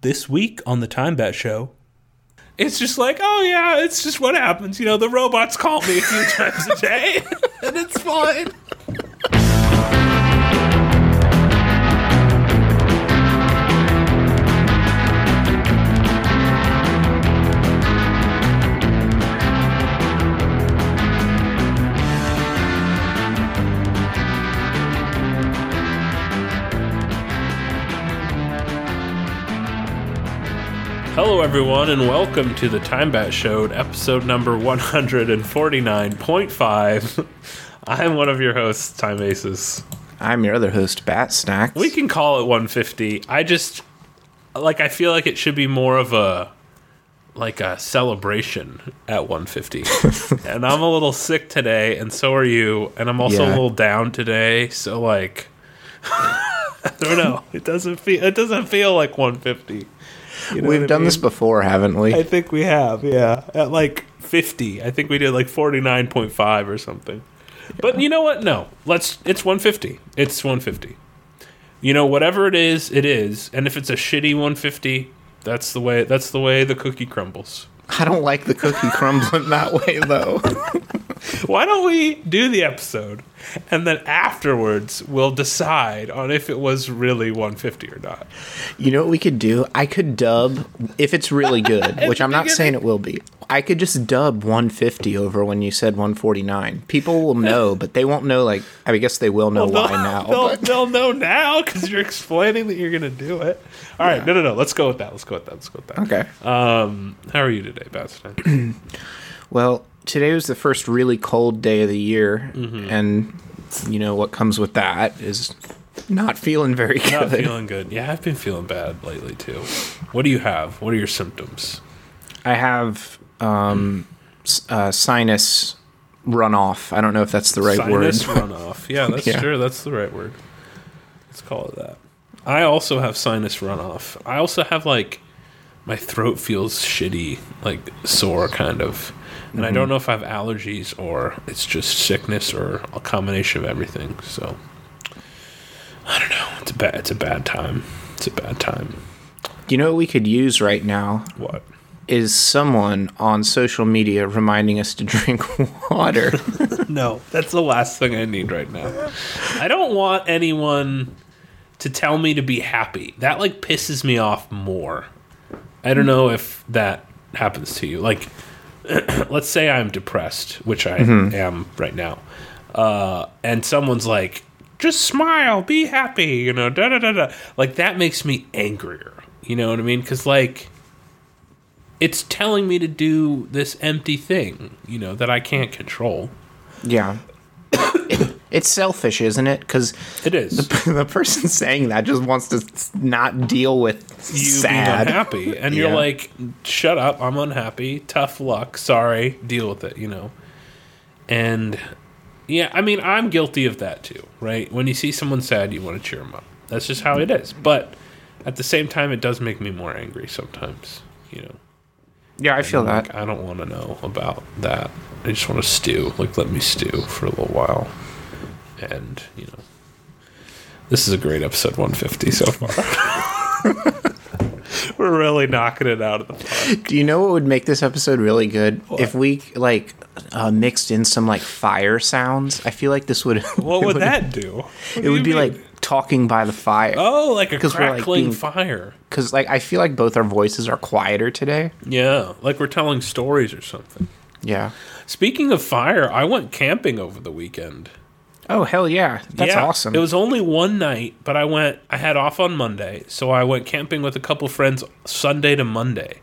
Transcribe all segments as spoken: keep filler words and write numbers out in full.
this week on the Time Bat Show, it's just like, oh yeah, it's just what happens. You know, the robots call me a few times a day, and it's fine. Hello, everyone, and welcome to the Time Bat Show, episode number one forty-nine point five. I'm one of your hosts, Time Aces. I'm your other host, Bat Snacks. We can call it one fifty. I just, like, I feel like it should be more of a, like, a celebration at one fifty. And I'm a little sick today, and so are you, and I'm also Yeah. a little down today, so, like, I don't know. It doesn't feel, it doesn't feel like one fifty. You know We've done I mean? this before, haven't we? I think we have, yeah. At like fifty. I think we did like forty-nine point five or something. Yeah. But you know what? No. Let's it's one fifty. It's one fifty. You know, whatever it is, it is. And if it's a shitty one fifty, that's the way that's the way the cookie crumbles. I don't like the cookie crumbling that way, though. Why don't we do the episode, and then afterwards we'll decide on if it was really one fifty or not. You know what we could do? I could dub, if it's really good, which I'm not saying it will be, I could just dub one fifty over when you said one forty-nine. People will know, but they won't know, like, I guess they will know well, why now. They'll, But. they'll know now because you're explaining that you're going to do it. All right, Yeah. no, no, no. Let's go with that. Let's go with that. Let's go with that. Okay. Um, how are you today, Bastin? Well, today was the first really cold day of the year, Mm-hmm. and, you know, what comes with that is not feeling very good. Not feeling good. Yeah, I've been feeling bad lately, too. What do you have? What are your symptoms? I have um, s- uh, sinus runoff. I don't know if that's the right Sinus word. runoff. Yeah, that's Yeah. true. That's the right word. Let's call it that. I also have sinus runoff. I also have, like, my throat feels shitty, like sore, kind of. And mm-hmm. I don't know if I have allergies or it's just sickness or a combination of everything. So, I don't know. It's a bad, it's a bad time. It's a bad time. You know what we could use right now? What? Is someone on social media reminding us to drink water. No, that's the last thing I need right now. I don't want anyone to tell me to be happy. That, like, pisses me off more. I don't know if that happens to you. Like, let's say I'm depressed, which I mm-hmm. am right now, uh, and someone's like, just smile, be happy, you know, da da da da. Like, that makes me angrier. You know what I mean? Because, like, it's telling me to do this empty thing, you know, that I can't control. Yeah. it, it's selfish, isn't it? Because it is. The, the person saying that just wants to not deal with you sad. being unhappy. And yeah. you're like, shut up, I'm unhappy, tough luck, sorry, deal with it, you know. And, yeah, I mean, I'm guilty of that too, right? When you see someone sad, you want to cheer them up. That's just how it is. But at the same time, it does make me more angry sometimes, you know. Yeah, I feel and, that. Like, I don't want to know about that. I just want to stew. Like, let me stew for a little while. And, you know, this is a great episode one fifty so far. We're really knocking it out of the park. Do you know what would make this episode really good? What? If we, like, uh, mixed in some, like, fire sounds. I feel like this would... What would that do? What it do would you be, mean? like, talking by the fire. Oh, like a crackling we're, like, being, fire. Because, like, I feel like both our voices are quieter today. Yeah, like we're telling stories or something. Yeah. Speaking of fire, I went camping over the weekend. Oh, hell yeah. That's yeah, awesome. It was only one night, but I went, I had off on Monday, so I went camping with a couple friends Sunday to Monday.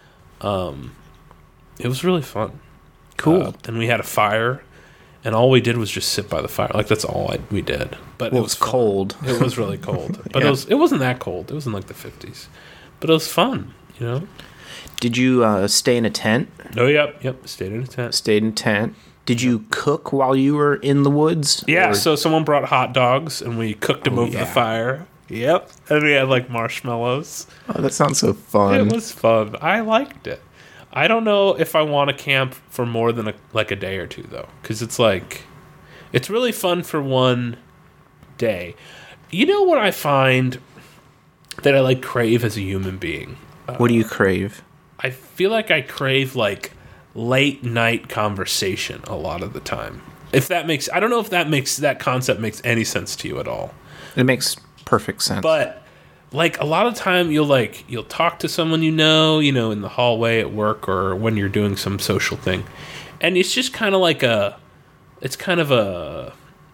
Um, it was really fun. Cool. Uh, and we had a fire, and all we did was just sit by the fire. Like, that's all I, we did. But well, it was fun. cold. It was really cold. But yeah. it was it wasn't that cold. It was in like the fifties. But it was fun, you know? Did you uh, stay in a tent? Oh, yep, yep. Stayed in a tent. Stayed in a tent. Did you cook while you were in the woods? Yeah, or? so someone brought hot dogs, and we cooked them oh, over yeah. the fire. Yep. And we had, like, marshmallows. Oh, that sounds so fun. It was fun. I liked it. I don't know if I want to camp for more than, a, like, a day or two, though. Because it's, like... It's really fun for one day. You know what I find... that I like crave as a human being. Uh, What do you crave? I feel like I crave like late night conversation a lot of the time. If that makes, I don't know if that makes that concept makes any sense to you at all. It makes perfect sense. But like a lot of time you'll like you'll talk to someone you know, you know, in the hallway at work or when you're doing some social thing. And it's just kind of like a it's kind of a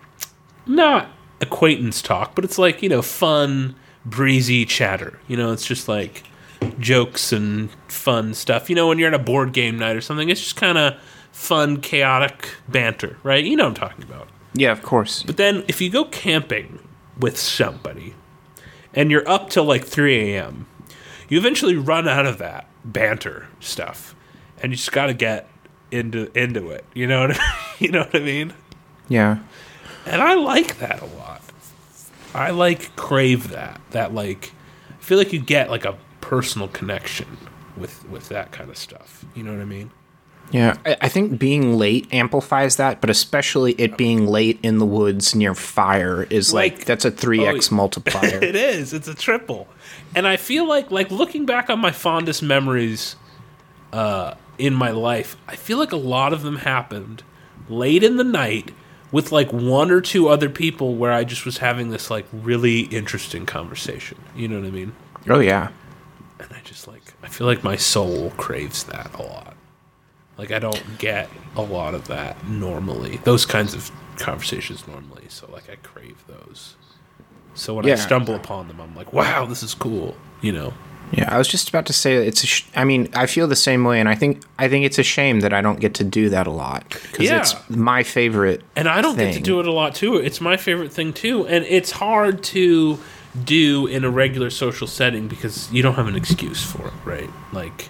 not acquaintance talk, but it's like, you know, fun, breezy chatter. You know, it's just like jokes and fun stuff. You know, when you're at a board game night or something, it's just kind of fun, chaotic banter, right? You know what I'm talking about. Yeah, of course. But then if you go camping with somebody and you're up till like three a.m., you eventually run out of that banter stuff and you just got to get into into it. You know what I, you know what I mean? Yeah. And I like that a lot. I like crave that. That like I feel like you get like a personal connection with with that kind of stuff. You know what I mean? Yeah, I, I think being late amplifies that, but especially it being late in the woods near fire is like, Like- that's a three x Oh, multiplier. It is. It's a triple. And I feel like like looking back on my fondest memories uh, in my life, I feel like a lot of them happened late in the night with like one or two other people where I just was having this like really interesting conversation. You know what I mean? Oh, yeah. And I just like I feel like my soul craves that a lot. Like I don't get a lot of that normally. Those kinds of conversations normally. So like I crave those. So when I Yeah. stumble upon them, I'm like, wow, this is cool. You know? Yeah, I was just about to say it's. A sh- I mean, I feel the same way, and I think I think it's a shame that I don't get to do that a lot because Yeah. it's my favorite. And I don't get to thing. do it a lot too. It's my favorite thing too. And it's hard to do in a regular social setting because you don't have an excuse for it, right? Like,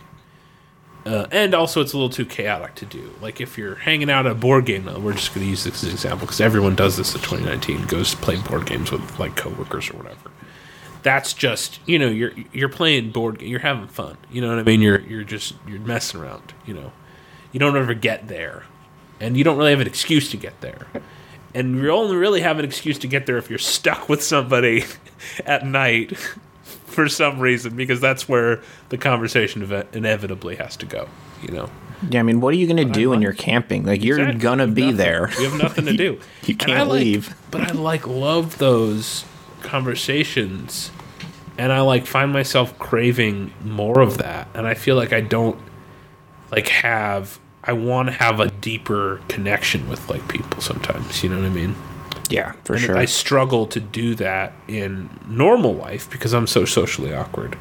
uh, and also it's a little too chaotic to do. Like if you're hanging out at a board game, now we're just going to use this as an example because everyone does this in twenty nineteen, goes to play board games with like coworkers or whatever. That's just, you know, you're you're playing board game, you're having fun. You know what I mean? You're you're just you're messing around, you know. You don't ever get there. And you don't really have an excuse to get there. And you only really have an excuse to get there if you're stuck with somebody at night for some reason, because that's where the conversation ev- inevitably has to go, you know. Yeah, I mean, what are you going to do when like- you're camping? Like, you're Exactly. gonna be Nothing. there. You have nothing to do. You And I can't like- leave. But I like love those conversations, and I like find myself craving more of that. And I feel like I don't like have. I want to have a deeper connection with like people sometimes. You know what I mean? Yeah, for And sure. I struggle to do that in normal life because I'm so socially awkward.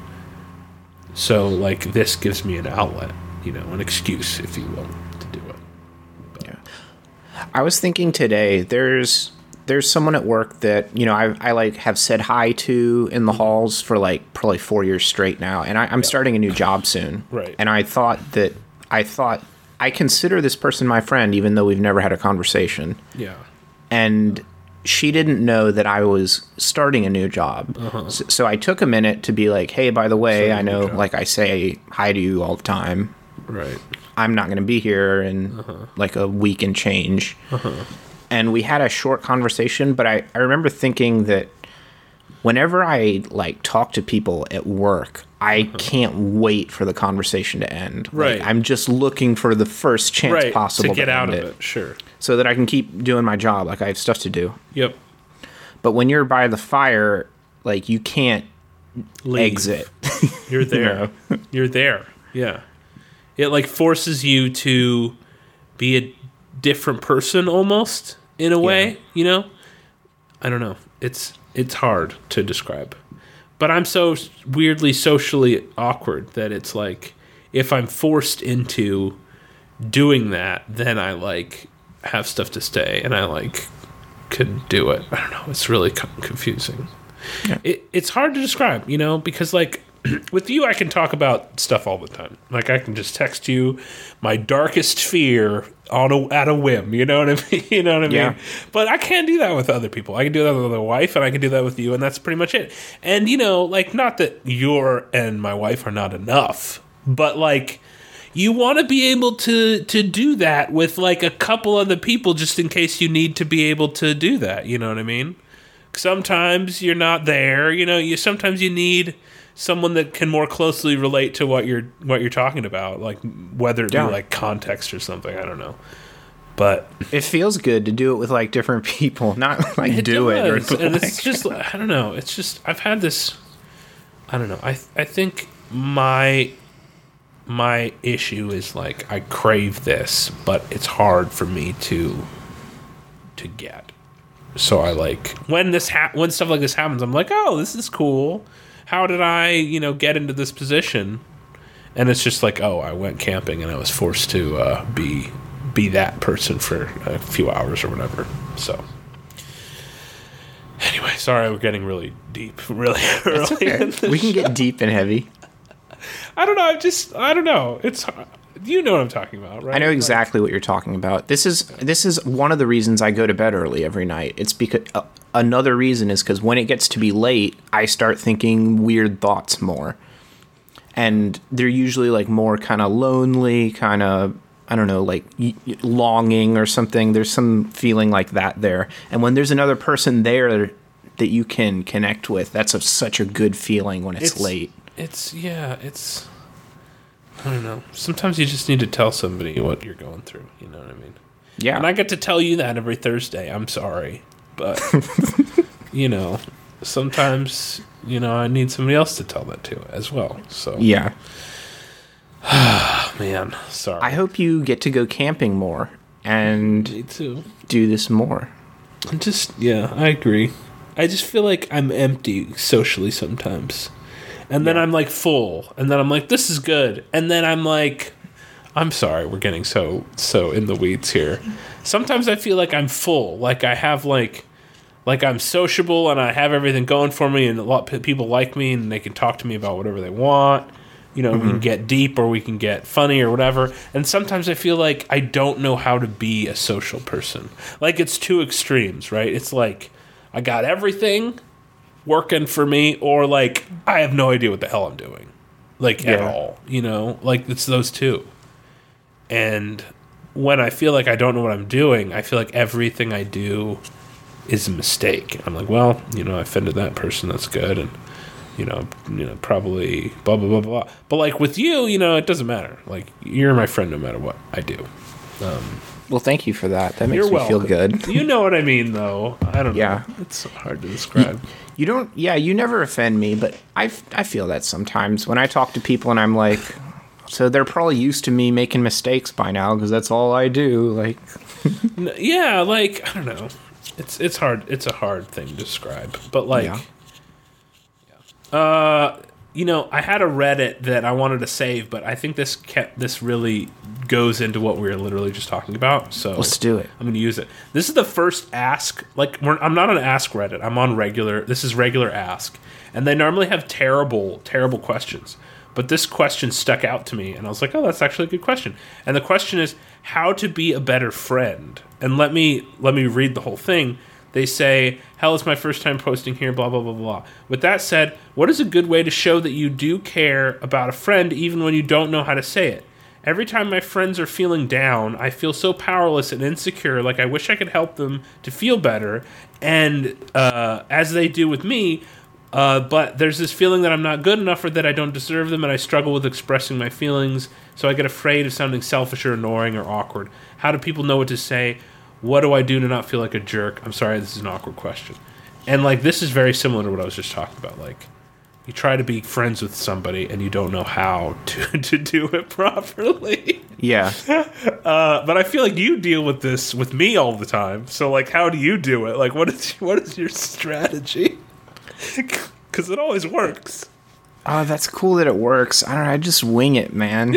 So like this gives me an outlet, you know, an excuse, if you will, to do it. I was thinking today, there's there's someone at work that, you know, I, I like have said hi to in the halls for like probably four years straight now. And I, I'm starting a new job soon. Right. And I thought that, I thought, I consider this person my friend, even though we've never had a conversation. Yeah. And she didn't know that I was starting a new job. So, so I took a minute to be like, hey, by the way, Starting I a new know, job. like I say hi to you all the time. Right. I'm not going to be here in like a week and change. And we had a short conversation, but I, I remember thinking that whenever I like talk to people at work, I can't wait for the conversation to end. Like, Right. I'm just looking for the first chance Right. possible To get out end of it. Sure. so that I can keep doing my job. Like I have stuff to do. Yep. But when you're by the fire, like you can't Leave. exit. You're there. You're there. Yeah. It like forces you to be a different person almost in a way, Yeah. you know? I don't know. It's it's hard to describe. But I'm so weirdly socially awkward that it's like if I'm forced into doing that, then I like have stuff to stay and I like could do it. I don't know. It's really co- confusing. Yeah. It, it's hard to describe, you know, because like with you, I can talk about stuff all the time. Like I can just text you my darkest fear on a, at a whim. You know what I mean? You know what I mean? Yeah. But I can't do that with other people. I can do that with my wife, and I can do that with you, and that's pretty much it. And you know, like not that your and my wife are not enough, but like you want to be able to to do that with like a couple other people, just in case you need to be able to do that. You know what I mean? sometimes you're not there. You know, you sometimes you need someone that can more closely relate to what you're what you're talking about, like whether it Yeah. be like context or something. I don't know, but It feels good to do it with like different people, not like it do it. Or, does. And like- it's just I don't know. It's just I've had this. I don't know. I I think my my issue is like I crave this, but it's hard for me to to get. So I like when this ha- when stuff like this happens, I'm like, oh, this is cool. How did I, you know, get into this position? And it's just like, oh, I went camping and I was forced to uh, be be that person for a few hours or whatever. So anyway, sorry, we're getting really deep, really early. It's okay. in the We can show. get deep and heavy. I don't know. I just I don't know. It's you know what I'm talking about, right? I know exactly what you're talking about. This is this is one of the reasons I go to bed early every night. It's because uh, another reason is because when it gets to be late, I start thinking weird thoughts more, and they're usually like more kind of lonely, kind of I don't know, like y- y- longing or something. There's some feeling like that there, and when there's another person there that you can connect with, that's a, such a good feeling when it's, It's- late. It's yeah. It's I don't know. Sometimes you just need to tell somebody what you're going through. You know what I mean? Yeah, And I get to tell you that every Thursday. I'm sorry, but you know, sometimes you know I need somebody else to tell that to as well. So yeah. man, sorry. I hope you get to go camping more and Me too. do this more. I'm just yeah, I agree. I just feel like I'm empty socially sometimes. And then Yeah. I'm like full. And then I'm like, this is good. And then I'm like I'm sorry, we're getting so so in the weeds here. Sometimes I feel like I'm full. Like I have like like I'm sociable and I have everything going for me and a lot of people like me and they can talk to me about whatever they want. You know, we can get deep or we can get funny or whatever. And sometimes I feel like I don't know how to be a social person. Like it's two extremes, right? It's like I got everything working for me or like I have no idea what the hell I'm doing. Like at Yeah. all, you know? Like it's those two. And when I feel like I don't know what I'm doing, I feel like everything I do is a mistake. I'm like, well, you know, I offended that person, that's good and you know, you know, probably blah blah blah blah. But like with you, you know, it doesn't matter. Like you're my friend no matter what I do. Well, thank you for that. That makes You're me welcome. feel good. You know what I mean, though. I don't Yeah. know. It's hard to describe. You don't, yeah, you never offend me, but I, f- I feel that sometimes when I talk to people and I'm like, so they're probably used to me making mistakes by now because that's all I do. Like, N- yeah, like I don't know. It's it's hard. It's a hard thing to describe. But like, Yeah. yeah. uh, you know, I had a Reddit that I wanted to save, but I think this kept this really goes into what we were literally just talking about. So let's do it. I'm going to use it. This is the first ask. Like, we're, I'm not on Ask Reddit. I'm on regular. This is regular Ask, and they normally have terrible, terrible questions. But this question stuck out to me, and I was like, "Oh, that's actually a good question." And the question is, "How to be a better friend?" And let me let me read the whole thing. They say, "Hell, it's my first time posting here." Blah blah blah blah. With that said, what is a good way to show that you do care about a friend, even when you don't know how to say it? Every time my friends are feeling down, I feel so powerless and insecure, like I wish I could help them to feel better, and uh, as they do with me, uh, but there's this feeling that I'm not good enough or that I don't deserve them, and I struggle with expressing my feelings, so I get afraid of sounding selfish or annoying or awkward. How do people know what to say? What do I do to not feel like a jerk? I'm sorry, this is an awkward question. And, like, this is very similar to what I was just talking about, like, you try to be friends with somebody and you don't know how to, to do it properly. Yeah. Uh, but I feel like you deal with this with me all the time. So, like, how do you do it? Like, what is what is your strategy? Because it always works. Oh, that's cool that it works. I don't know. I just wing it, man.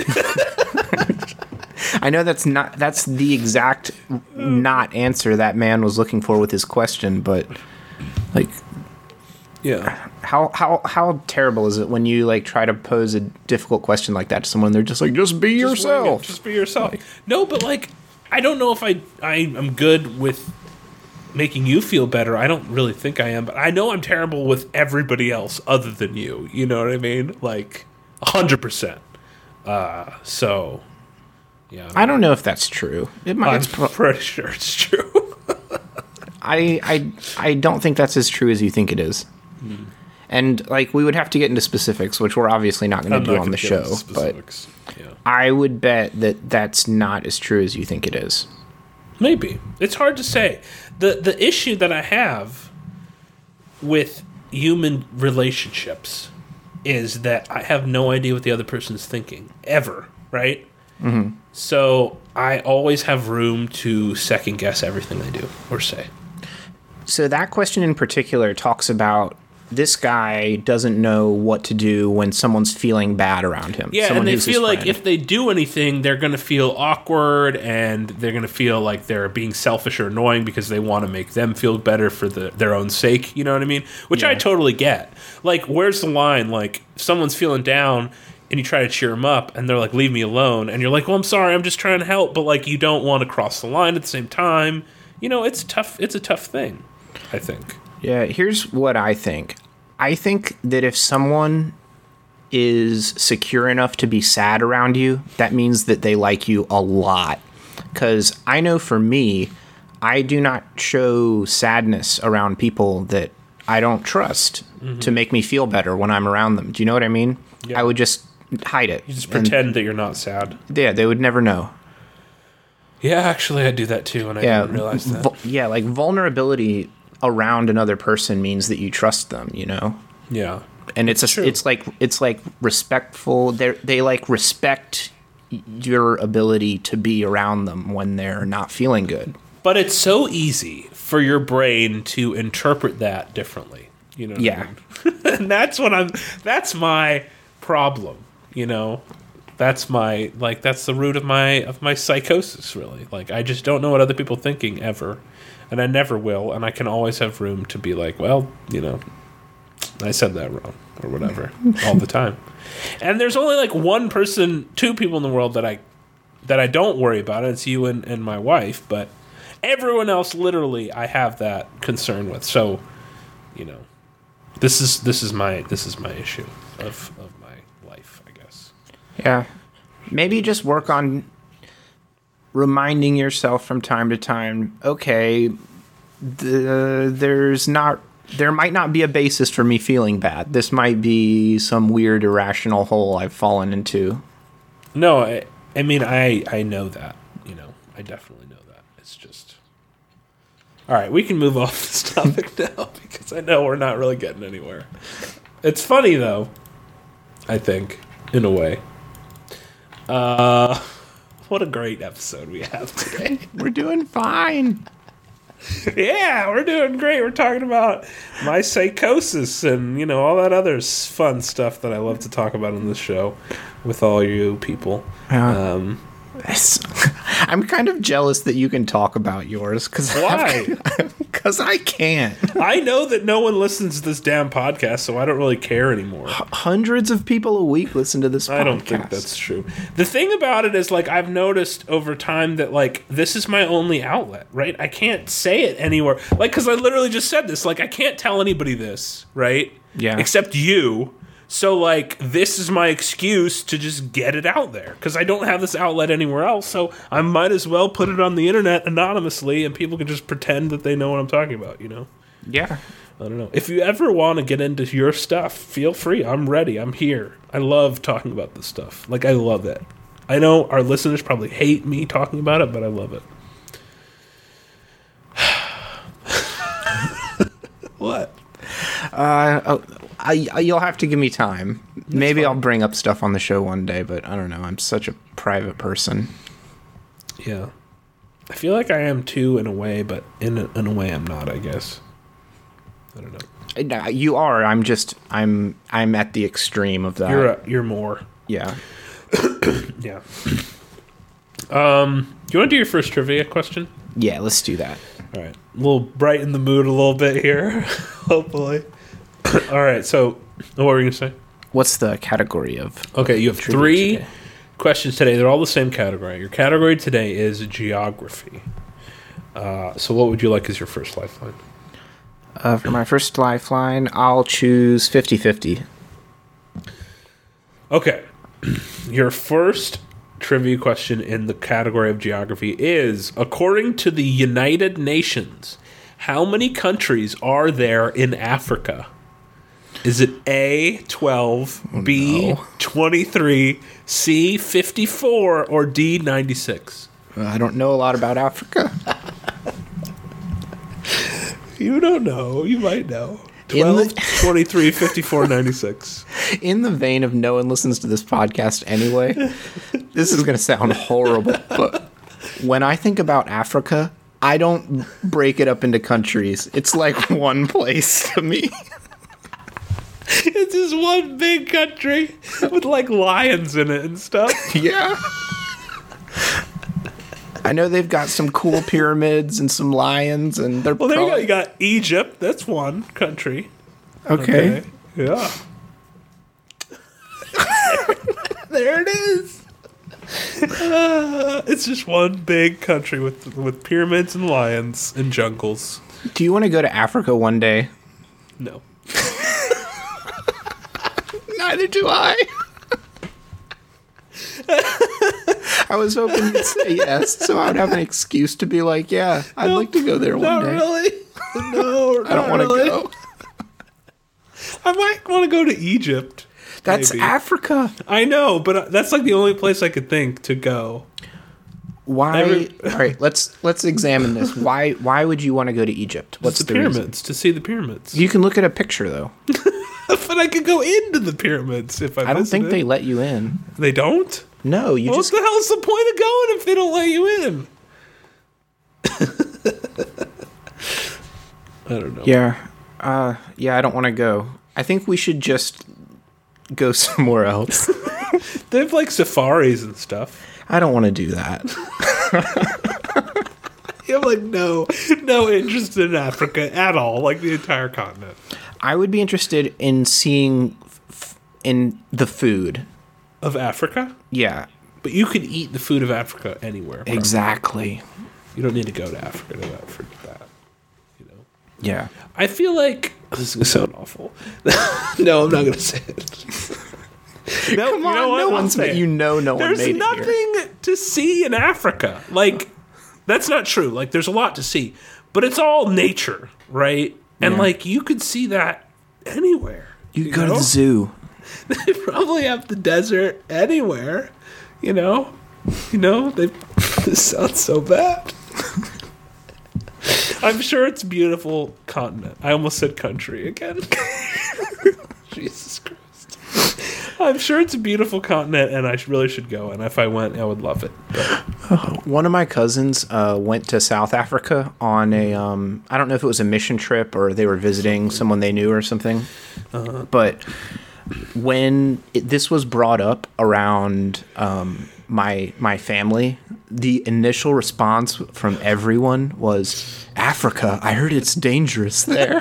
I know that's not that's the exact not answer that man was looking for with his question, but like Yeah. how how how terrible is it when you like try to pose a difficult question like that to someone? They're just like, just be Just wing it. yourself. Just be yourself. No, but like, I don't know if I I am good with making you feel better. I don't really think I am, but I know I'm terrible with everybody else other than you. You know what I mean? Like, a hundred percent. Uh, so, yeah. I don't know if that's true. It might. I'm It's pro- pretty sure it's true. I I I don't think that's as true as you think it is. Mm. And like we would have to get into specifics, which we're obviously not going to do on the show. But yeah. I would bet that that's not as true as you think it is. Maybe. It's hard to say. the The issue that I have with human relationships is that I have no idea what the other person's thinking ever. Right. Mm-hmm. So I always have room to second guess everything they do or say. So that question in particular talks about this guy doesn't know what to do when someone's feeling bad around him. Yeah, and they feel like if they do anything, they're going to feel awkward and they're going to feel like they're being selfish or annoying because they want to make them feel better for the, their own sake. You know what I mean? Which yeah. I totally get. Like, where's the line? Like, if someone's feeling down and you try to cheer them up and they're like, leave me alone. And you're like, well, I'm sorry, I'm just trying to help. But, like, you don't want to cross the line at the same time. You know, it's tough. It's a tough thing, I think. Yeah, here's what I think. I think that if someone is secure enough to be sad around you, that means that they like you a lot. Because I know for me, I do not show sadness around people that I don't trust mm-hmm. to make me feel better when I'm around them. Do you know what I mean? Yeah. I would just hide it. You just pretend and, that you're not sad. Yeah, they would never know. Yeah, actually, I do that too, and I yeah, didn't realize that. Vu- yeah, like vulnerability around another person means that you trust them, you know? Yeah. And it's a, it's like it's like respectful. They they like respect your ability to be around them when they're not feeling good. But it's so easy for your brain to interpret that differently, you know? What yeah. I mean? And that's what I'm that's my problem, you know? That's my like that's the root of my of my psychosis, really. Like I just don't know what other people are thinking ever. And I never will, and I can always have room to be like, well, you know, I said that wrong, or whatever, all the time. And there's only like one person, two people in the world that I that I don't worry about, and it's you and, and my wife, but everyone else, literally, I have that concern with. So, you know, this is this is my this is my issue of, of my life, I guess. Yeah. Maybe just work on reminding yourself from time to time, okay, the, there's not, there might not be a basis for me feeling bad. This might be some weird irrational hole I've fallen into. No, I, I mean, I, I know that, you know, I definitely know that. It's just, all right, we can move off this topic now because I know we're not really getting anywhere. It's funny though, I think, in a way. Uh... What a great episode we have today. We're doing fine. Yeah, we're doing great. We're talking about my psychosis and, you know, all that other fun stuff that I love to talk about on this show with all you people. Uh, um, I'm kind of jealous that you can talk about yours. Cause Why? Because I can't. I know that no one listens to this damn podcast, so I don't really care anymore. H- hundreds of people a week listen to this podcast. I don't think that's true. The thing about it is, like, I've noticed over time that, like, this is my only outlet, right? I can't say it anywhere. Like, because I literally just said this. Like, I can't tell anybody this, right? Yeah. Except you. So, like, this is my excuse to just get it out there because I don't have this outlet anywhere else. So I might as well put it on the internet anonymously and people can just pretend that they know what I'm talking about, you know? Yeah. I don't know. If you ever want to get into your stuff, feel free. I'm ready. I'm here. I love talking about this stuff. Like, I love it. I know our listeners probably hate me talking about it, but I love it. What? Uh, oh, I, I, you'll have to give me time. That's Maybe fine. I'll bring up stuff on the show one day, but I don't know. I'm such a private person. Yeah. I feel like I am too in a way, but in a, in a way I'm not, I guess. I don't know. You are. I'm just, I'm I'm at the extreme of that. You're a, you're more. Yeah. Yeah. Um, do you want to do your first trivia question? Yeah, let's do that. All right. A little brighten the mood a little bit here, hopefully. All right, so what were you going to say? What's the category of Okay, you have three today? questions today. They're all the same category. Your category today is geography. Uh, so what would you like as your first lifeline? Uh, for my first lifeline, I'll choose fifty-fifty. Okay. Your first trivia question in the category of geography is, according to the United Nations, How many countries are there in Africa? Is it A, twelve, oh, B, no. twenty-three, C, fifty-four, or D, ninety-six? I don't know a lot about Africa. You don't know. You might know. twelve, the- twenty-three, fifty-four, ninety-six. In the vein of no one listens to this podcast anyway, this is going to sound horrible, but when I think about Africa, I don't break it up into countries. It's like one place to me. It's just one big country with like lions in it and stuff. Yeah. I know they've got some cool pyramids and some lions, and they're Well, there you go. probably- You got Egypt. That's one country. Okay. Okay. Yeah. There it is. Uh, it's just one big country with with pyramids and lions and jungles. Do you want to go to Africa one day? No. Neither do I. I was hoping you'd say yes, so I would have an excuse to be like, yeah, I'd like to go there one Not day. really. No, I don't want to really. go. I might want to go to Egypt. That's maybe. Africa. I know, but that's like the only place I could think to go. Why? Every- All right, let's let's examine this. Why why would you want to go to Egypt? What's the, the reason? pyramids to see the pyramids? You can look at a picture though. But I could go into the pyramids if I. I don't think visited. they let you in. They don't. No, you Well, just what the hell's the point of going if they don't let you in? I don't know. yeah, uh, yeah. I don't want to go. I think we should just go somewhere else. They have like safaris and stuff. I don't want to do that. You have like no no interest in Africa at all, like the entire continent. I would be interested in seeing f- in the food. Of Africa? Yeah, But you could eat the food of Africa anywhere. probably. exactly. You don't need to go to Africa to that for that. You know. Yeah. I feel like this is gonna sound awful. No, I'm not gonna say it. No, Come you on, know what? no I'll one's say made, it. you know no one There's made it here. nothing to see in Africa. Like, that's not true. Like, there's a lot to see, but it's all nature, right? And Yeah. like, you could see that anywhere. You go to know? the zoo. They probably have the desert anywhere. You know, you know. They. This sounds so bad. I'm sure it's a beautiful continent. I almost said country again. Jesus Christ. I'm sure it's a beautiful continent, and I sh- really should go. And if I went, I would love it. But One of my cousins uh, went to South Africa on a, um, I don't know if it was a mission trip or they were visiting someone they knew or something. Uh-huh. But when it, this was brought up around um, my my family, the initial response from everyone was, Africa, I heard it's dangerous there.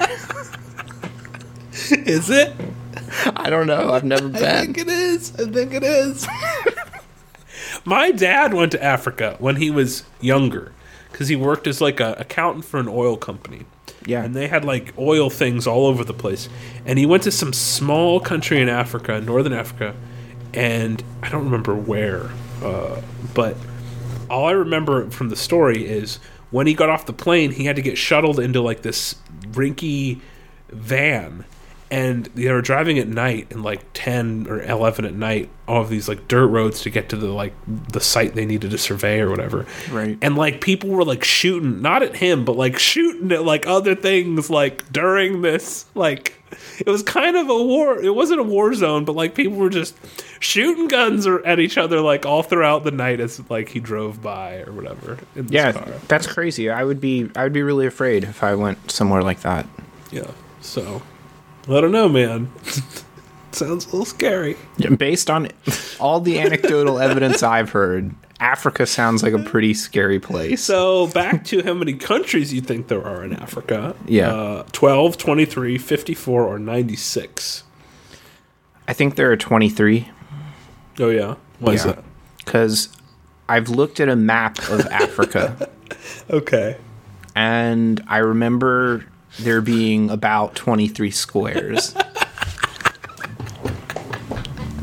is it? I don't know. I've never I been. think it is. I think it is. My dad went to Africa when he was younger because he worked as like a accountant for an oil company. Yeah. And they had like oil things all over the place. And he went to some small country in Africa, northern Africa, and I don't remember where, uh, but all I remember from the story is when he got off the plane, he had to get shuttled into like this rinky van. And they were driving at night in like ten or eleven at night, all of these like dirt roads to get to the like the site they needed to survey or whatever. Right. And like people were like shooting, not at him, but like shooting at like other things like during this. Like it was kind of a war. It wasn't a war zone, but like people were just shooting guns or at each other like all throughout the night as like he drove by or whatever. In this Yeah, car. that's crazy. I would be I would be really afraid if I went somewhere like that. Yeah. So I don't know, man. Sounds a little scary. Based on all the anecdotal evidence I've heard, Africa sounds like a pretty scary place. So back to how many countries you think there are in Africa. Yeah. Uh, twelve, twenty-three, fifty-four, or ninety-six. I think there are twenty-three. Oh, yeah? Why is Yeah. that? Because I've looked at a map of Africa, Okay. and I remember there being about twenty-three squares.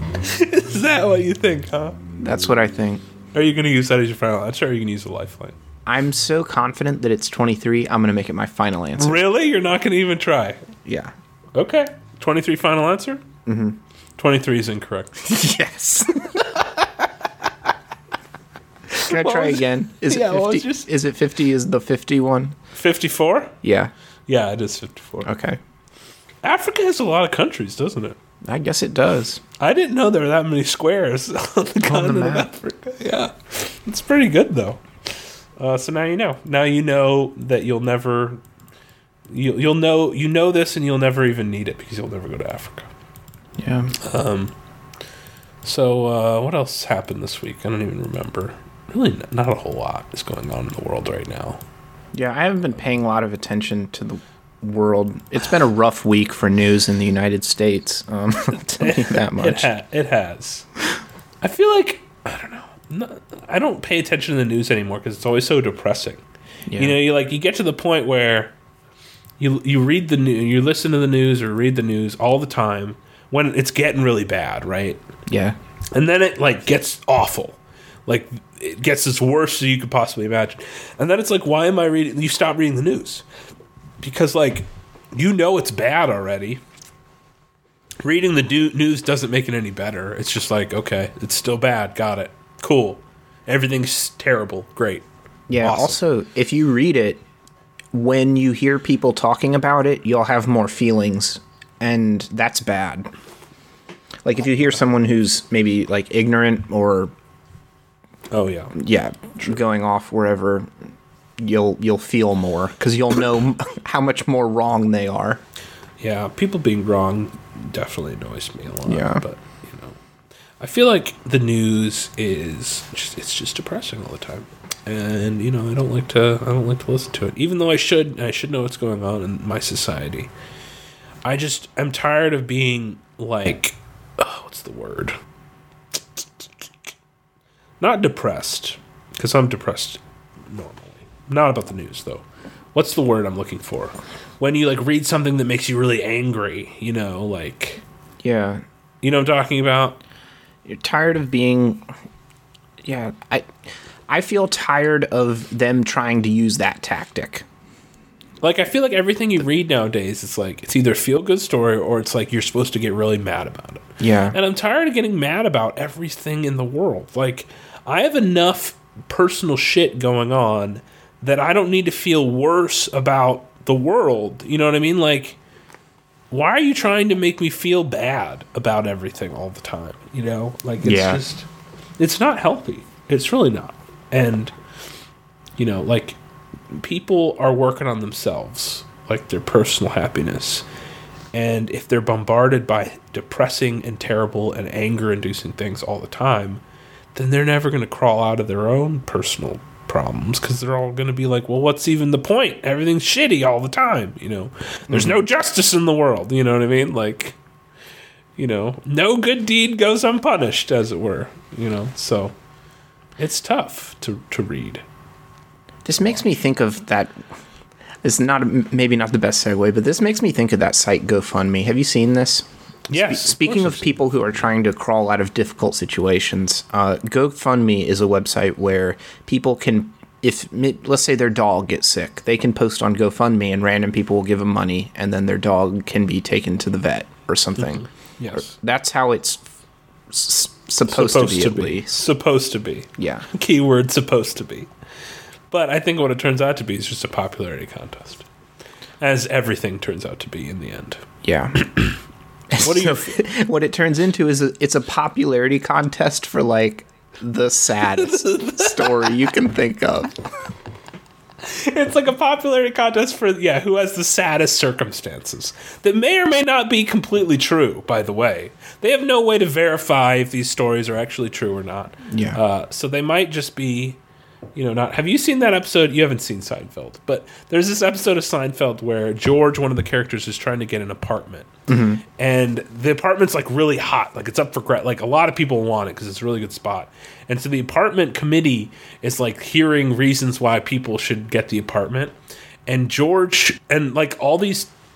Is that what you think, huh? That's what I think. Are you going to use that as your final answer, or are you going to use a lifeline? I'm so confident that it's twenty-three, I'm going to make it my final answer. Really? You're not going to even try? Yeah. Okay. twenty-three final answer? Mm-hmm. twenty-three is incorrect. Yes. Can I What try was- again? Is yeah, it what was fifty? just- Is it fifty is the fifty one? fifty-four? Yeah. Yeah, it is fifty-four. Okay. Africa has a lot of countries, doesn't it? I guess it does. I didn't know there were that many squares on the continent of map. Africa. Yeah. It's pretty good, though. Uh, so now you know. Now you know that you'll never... You'll, you'll know you know this and you'll never even need it because you'll never go to Africa. Yeah. Um. So, uh, what else happened this week? I don't even remember. Really, n- not a whole lot is going on in the world right now. Yeah, I haven't been paying a lot of attention to the world. It's been a rough week for news in the United States. Um, I'll tell you that It, much. ha- it has. I feel like, I don't know. No, I don't pay attention to the news anymore because it's always so depressing. Yeah. You know, you like you get to the point where you you read the news, you listen to the news or read the news all the time when it's getting really bad, right? Yeah. And then it like gets awful. Like it gets as worse as you could possibly imagine. And then it's like, why am I reading? You stop reading the news because like you know it's bad already. Reading the do- news doesn't make it any better. It's just like, okay, it's still bad. Got it. Cool. Everything's terrible. Great. Yeah. Awesome. Also, if you read it, when you hear people talking about it, you'll have more feelings, and that's bad. Like if you hear someone who's maybe like ignorant or Oh yeah. yeah, going off wherever, you'll you'll feel more because you'll know how much more wrong they are. Yeah, people being wrong definitely annoys me a lot. Yeah. But, you know, I feel like the news is just, it's just depressing all the time. And, you know, I don't like to, I don't like to listen to it. Even though I should, I should know what's going on in my society. I just, I'm tired of being like, oh, what's the word? Not depressed, because I'm depressed normally. Not about the news, though. What's the word I'm looking for? When you like read something that makes you really angry, you know, like Yeah, you know what I'm talking about? you're tired of being. Yeah, I I feel tired of them trying to use that tactic. Like I feel like everything you read nowadays, it's like it's either a feel good story or it's like you're supposed to get really mad about it. Yeah, And I'm tired of getting mad about everything in the world. Like I have enough personal shit going on that I don't need to feel worse about the world. You know what I mean? Like, why are you trying to make me feel bad about everything all the time? You know, like it's Yeah. just, it's not healthy. It's really not. And, you know, like people are working on themselves, like their personal happiness. And if they're bombarded by depressing and terrible and anger inducing things all the time, then they're never going to crawl out of their own personal problems because they're all going to be like, well, what's even the point? Everything's shitty all the time. You know, there's no justice in the world. You know what I mean? Like, you know, no good deed goes unpunished, as it were, you know, so it's tough to, to read. this makes me think of that. It's not maybe not the best segue, but this makes me think of that site GoFundMe. Have you seen this? Yes. Spe- Speaking of course. people who are trying to crawl out of difficult situations, uh, GoFundMe is a website where people can, if let's say their dog gets sick, they can post on GoFundMe and random people will give them money, and then their dog can be taken to the vet or something. Yes. That's how it's s- supposed, to be, at least. Supposed to be. Yeah. Keyword supposed to be. But I think what it turns out to be is just a popularity contest. As everything turns out to be in the end. Yeah. What do you So, what it turns into is a, it's a popularity contest for like the saddest story you can think of. It's like a popularity contest for, yeah, who has the saddest circumstances. That may or may not be completely true, by the way. They have no way to verify if these stories are actually true or not. Yeah. Uh, so they might just be, you know, not. Have you seen that episode? You haven't seen Seinfeld. But there's this episode of Seinfeld where George, one of the characters, is trying to get an apartment. Mm-hmm. And the apartment's like really hot. Like it's up for grabs. Like a lot of people want it because it's a really good spot. And so the apartment committee is like hearing reasons why people should get the apartment. And George and like all these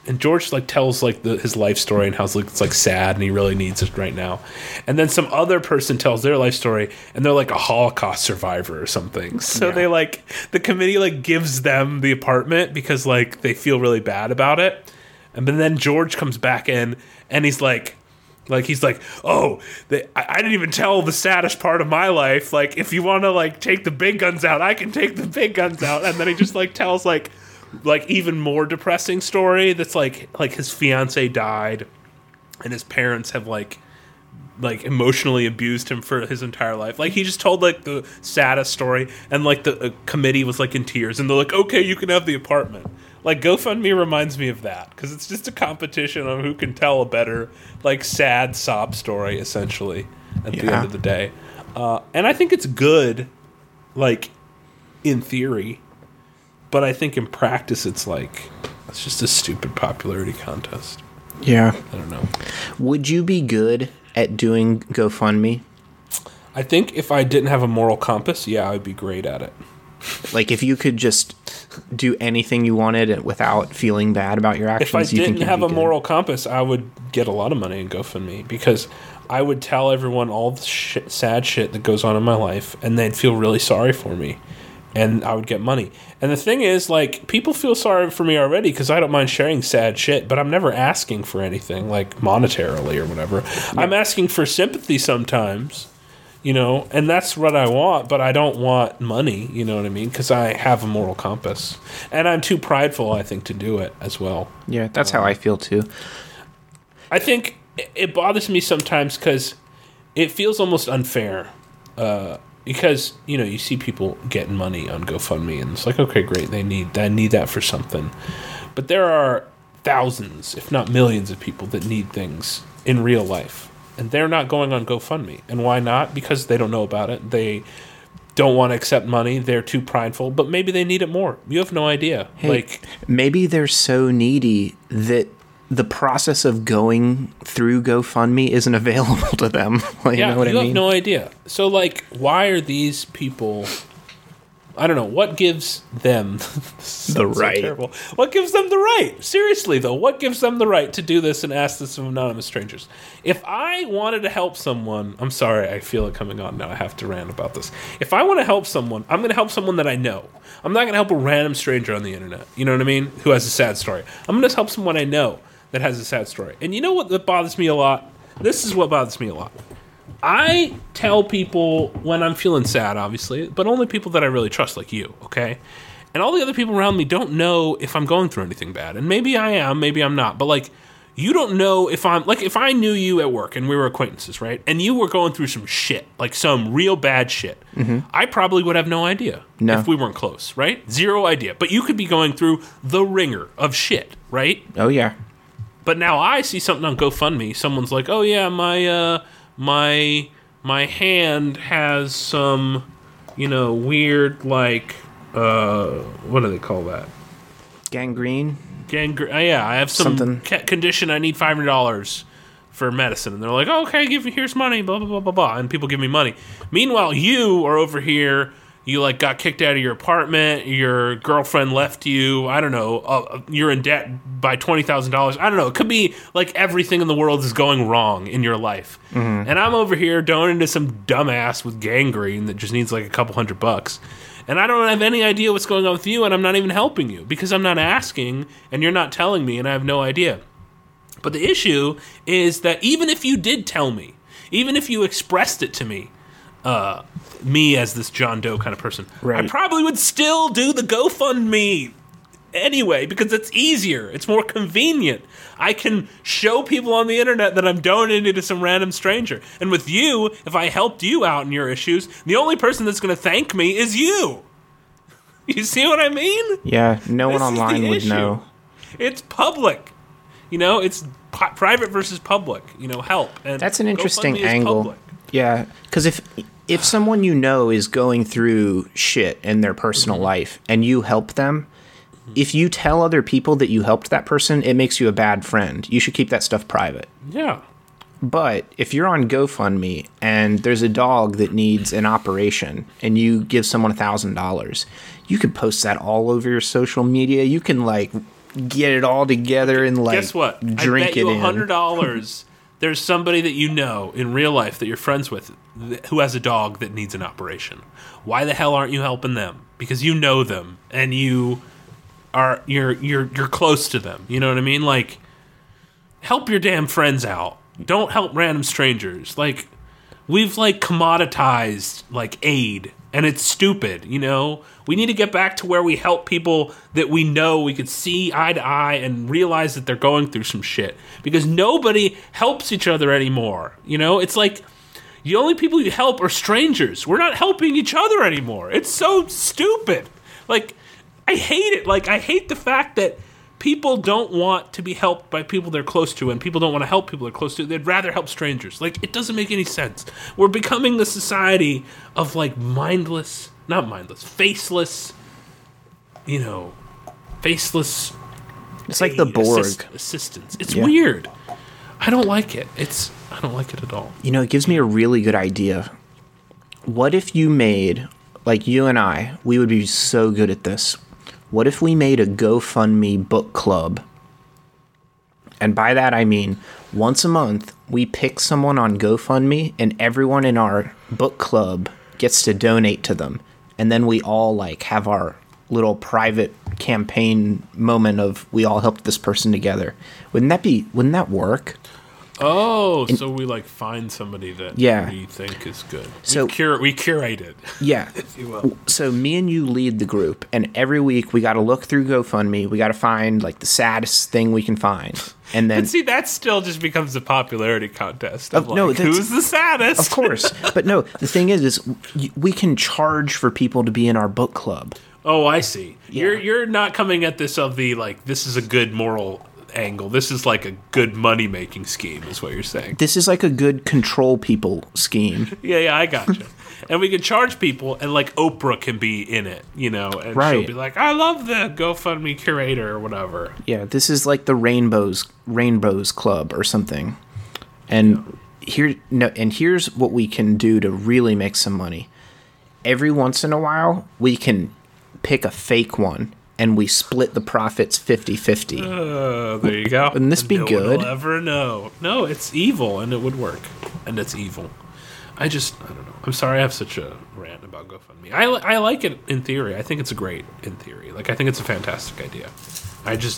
and George like tells like the, his life story and how it's like, it's like sad and he really needs it right now. And then some other person tells their life story and they're like a Holocaust survivor or something. So yeah. they like the committee like gives them the apartment because like they feel really bad about it. And but then George comes back in and he's like. Like, he's like, oh, they, I, I didn't even tell the saddest part of my life. Like, if you want to, like, take the big guns out, I can take the big guns out. And then he just, like, tells, like, like even more depressing story that's, like, like his fiance died and his parents have, like, like, emotionally abused him for his entire life. Like, he just told, like, the saddest story. And, like, the uh, committee was, like, in tears. And they're like, okay, you can have the apartment. Like, GoFundMe reminds me of that, because it's just a competition on who can tell a better, like, sad sob story, essentially, at yeah. the end of the day. Uh, and I think it's good, like, in theory, but I think in practice it's, like, it's just a stupid popularity contest. Yeah. I don't know. Would you be good at doing GoFundMe? I think if I didn't have a moral compass, yeah, I'd be great at it. Like, if you could just do anything you wanted without feeling bad about your actions, if I you didn't think have a good? moral compass, I would get a lot of money in GoFundMe because I would tell everyone all the shit, sad shit that goes on in my life, and they'd feel really sorry for me, and I would get money. And the thing is, like, people feel sorry for me already because I don't mind sharing sad shit, but I'm never asking for anything, like, monetarily or whatever. Yeah. I'm asking for sympathy sometimes. You know, and that's what I want, but I don't want money, you know what I mean? Because I have a moral compass. And I'm too prideful, I think, to do it as well. Yeah, that's um, how I feel, too. I think it bothers me sometimes because it feels almost unfair. Uh, because, you know, you see people getting money on GoFundMe, and it's like, okay, great, they need, they need that for something. But there are thousands, if not millions of people that need things in real life. And they're not going on GoFundMe. And why not? Because they don't know about it. They don't want to accept money. They're too prideful. But maybe they need it more. You have no idea. Hey, like maybe they're so needy that the process of going through GoFundMe isn't available to them. Like, yeah, you know what you I have mean? no idea. So, like, why are these people... I don't know. What gives them the right? So terrible. What gives them the right? Seriously, though, what gives them the right to do this and ask this of anonymous strangers? If I wanted to help someone, I'm sorry, I feel it coming on now. I have to rant about this. If I want to help someone, I'm going to help someone that I know. I'm not going to help a random stranger on the internet. You know what I mean? Who has a sad story. I'm going to help someone I know that has a sad story. And you know what that bothers me a lot? This is what bothers me a lot. I tell people when I'm feeling sad, obviously, but only people that I really trust, like you, okay? And all the other people around me don't know if I'm going through anything bad. And maybe I am, maybe I'm not. But, like, you don't know if I'm... Like, if I knew you at work and we were acquaintances, right? And you were going through some shit, like some real bad shit, mm-hmm. I probably would have no idea no. if we weren't close, right? Zero idea. But you could be going through the ringer of shit, right? Oh, yeah. But now I see something on GoFundMe. Someone's like, oh, yeah, my... uh My my hand has some, you know, weird, like, uh, what do they call that? Gangrene? Gangrene. Uh, yeah, I have some Something. ca- condition. I need five hundred dollars for medicine. And they're like, oh, okay, give me, here's money, blah, blah, blah, blah, blah. And people give me money. Meanwhile, you are over here. You, like, got kicked out of your apartment. Your girlfriend left you. I don't know. Uh, you're in debt by twenty thousand dollars. I don't know. It could be, like, everything in the world is going wrong in your life. Mm-hmm. And I'm over here donating to some dumbass with gangrene that just needs, like, a couple hundred bucks. And I don't have any idea what's going on with you, and I'm not even helping you because I'm not asking, and you're not telling me, and I have no idea. But the issue is that even if you did tell me, even if you expressed it to me, uh... me as this John Doe kind of person, right. I probably would still do the GoFundMe anyway because it's easier. It's more convenient. I can show people on the internet that I'm donating to some random stranger. And with you, if I helped you out in your issues, the only person that's going to thank me is you. You see what I mean? Yeah, no this one online would issue. know. It's public. You know, it's p- private versus public. You know, help. And that's an interesting GoFundMe angle. Is public. Yeah, because if... If someone you know is going through shit in their personal mm-hmm. life and you help them, mm-hmm. if you tell other people that you helped that person, it makes you a bad friend. You should keep that stuff private. Yeah. But if you're on GoFundMe and there's a dog that needs an operation and you give someone one thousand dollars, you could post that all over your social media. You can, like, get it all together and like guess what? drink I bet you it a hundred in. dollars. There's somebody that you know in real life that you're friends with th- who has a dog that needs an operation. Why the hell aren't you helping them? Because you know them and you are you're you're you're close to them. You know what I mean? Like, help your damn friends out. Don't help random strangers. Like, we've like commoditized like aid, and it's stupid. You know, we need to get back to where we help people that we know we could see eye to eye and realize that they're going through some shit, because nobody helps each other anymore. You know, it's like the only people you help are strangers. We're not helping each other anymore. It's so stupid. Like, I hate it. Like, I hate the fact that people don't want to be helped by people they're close to, and people don't want to help people they're close to. They'd rather help strangers. Like, it doesn't make any sense. We're becoming the society of, like, mindless, not mindless, faceless, you know, faceless. It's like the Borg. Assist- assistants. It's Yeah. weird. I don't like it. It's, I don't like it at all. You know, it gives me a really good idea. What if you made, like you and I, we would be so good at this. What if we made a GoFundMe book club? And by that I mean, once a month, we pick someone on GoFundMe, and everyone in our book club gets to donate to them. And then we all, like, have our little private campaign moment of we all helped this person together. Wouldn't that be, wouldn't that work? Oh, so we like find somebody that Yeah. we think is good. So- we, cur- we curate it. Yeah. If you will. So me and you lead the group, and every week we got to look through GoFundMe. We got to find like the saddest thing we can find, and then But see, that still just becomes a popularity contest. Of, Of- no, like, that's- who's the saddest? of course. But no, the thing is, is y- we can charge for people to be in our book club. Oh, I see. Yeah. You're you're not coming at this of the like this is a good moral angle. This is like a good money making scheme, is what you're saying. This is like a good control people scheme. Yeah, yeah, I got you. And we can charge people, and like Oprah can be in it, you know, and she'll Right. be like, "I love the GoFundMe curator" or whatever. Yeah, this is like the Rainbows Rainbows Club or something. And here no and here's what we can do to really make some money. Every once in a while, we can pick a fake one, and we split the profits fifty-fifty. Uh, there you go. Wouldn't this be no good? one will ever know. No, it's evil, and it would work. And it's evil. I just, I don't know. I'm sorry I have such a rant about GoFundMe. I, li- I like it in theory. I think it's a great in theory. Like, I think it's a fantastic idea. I just,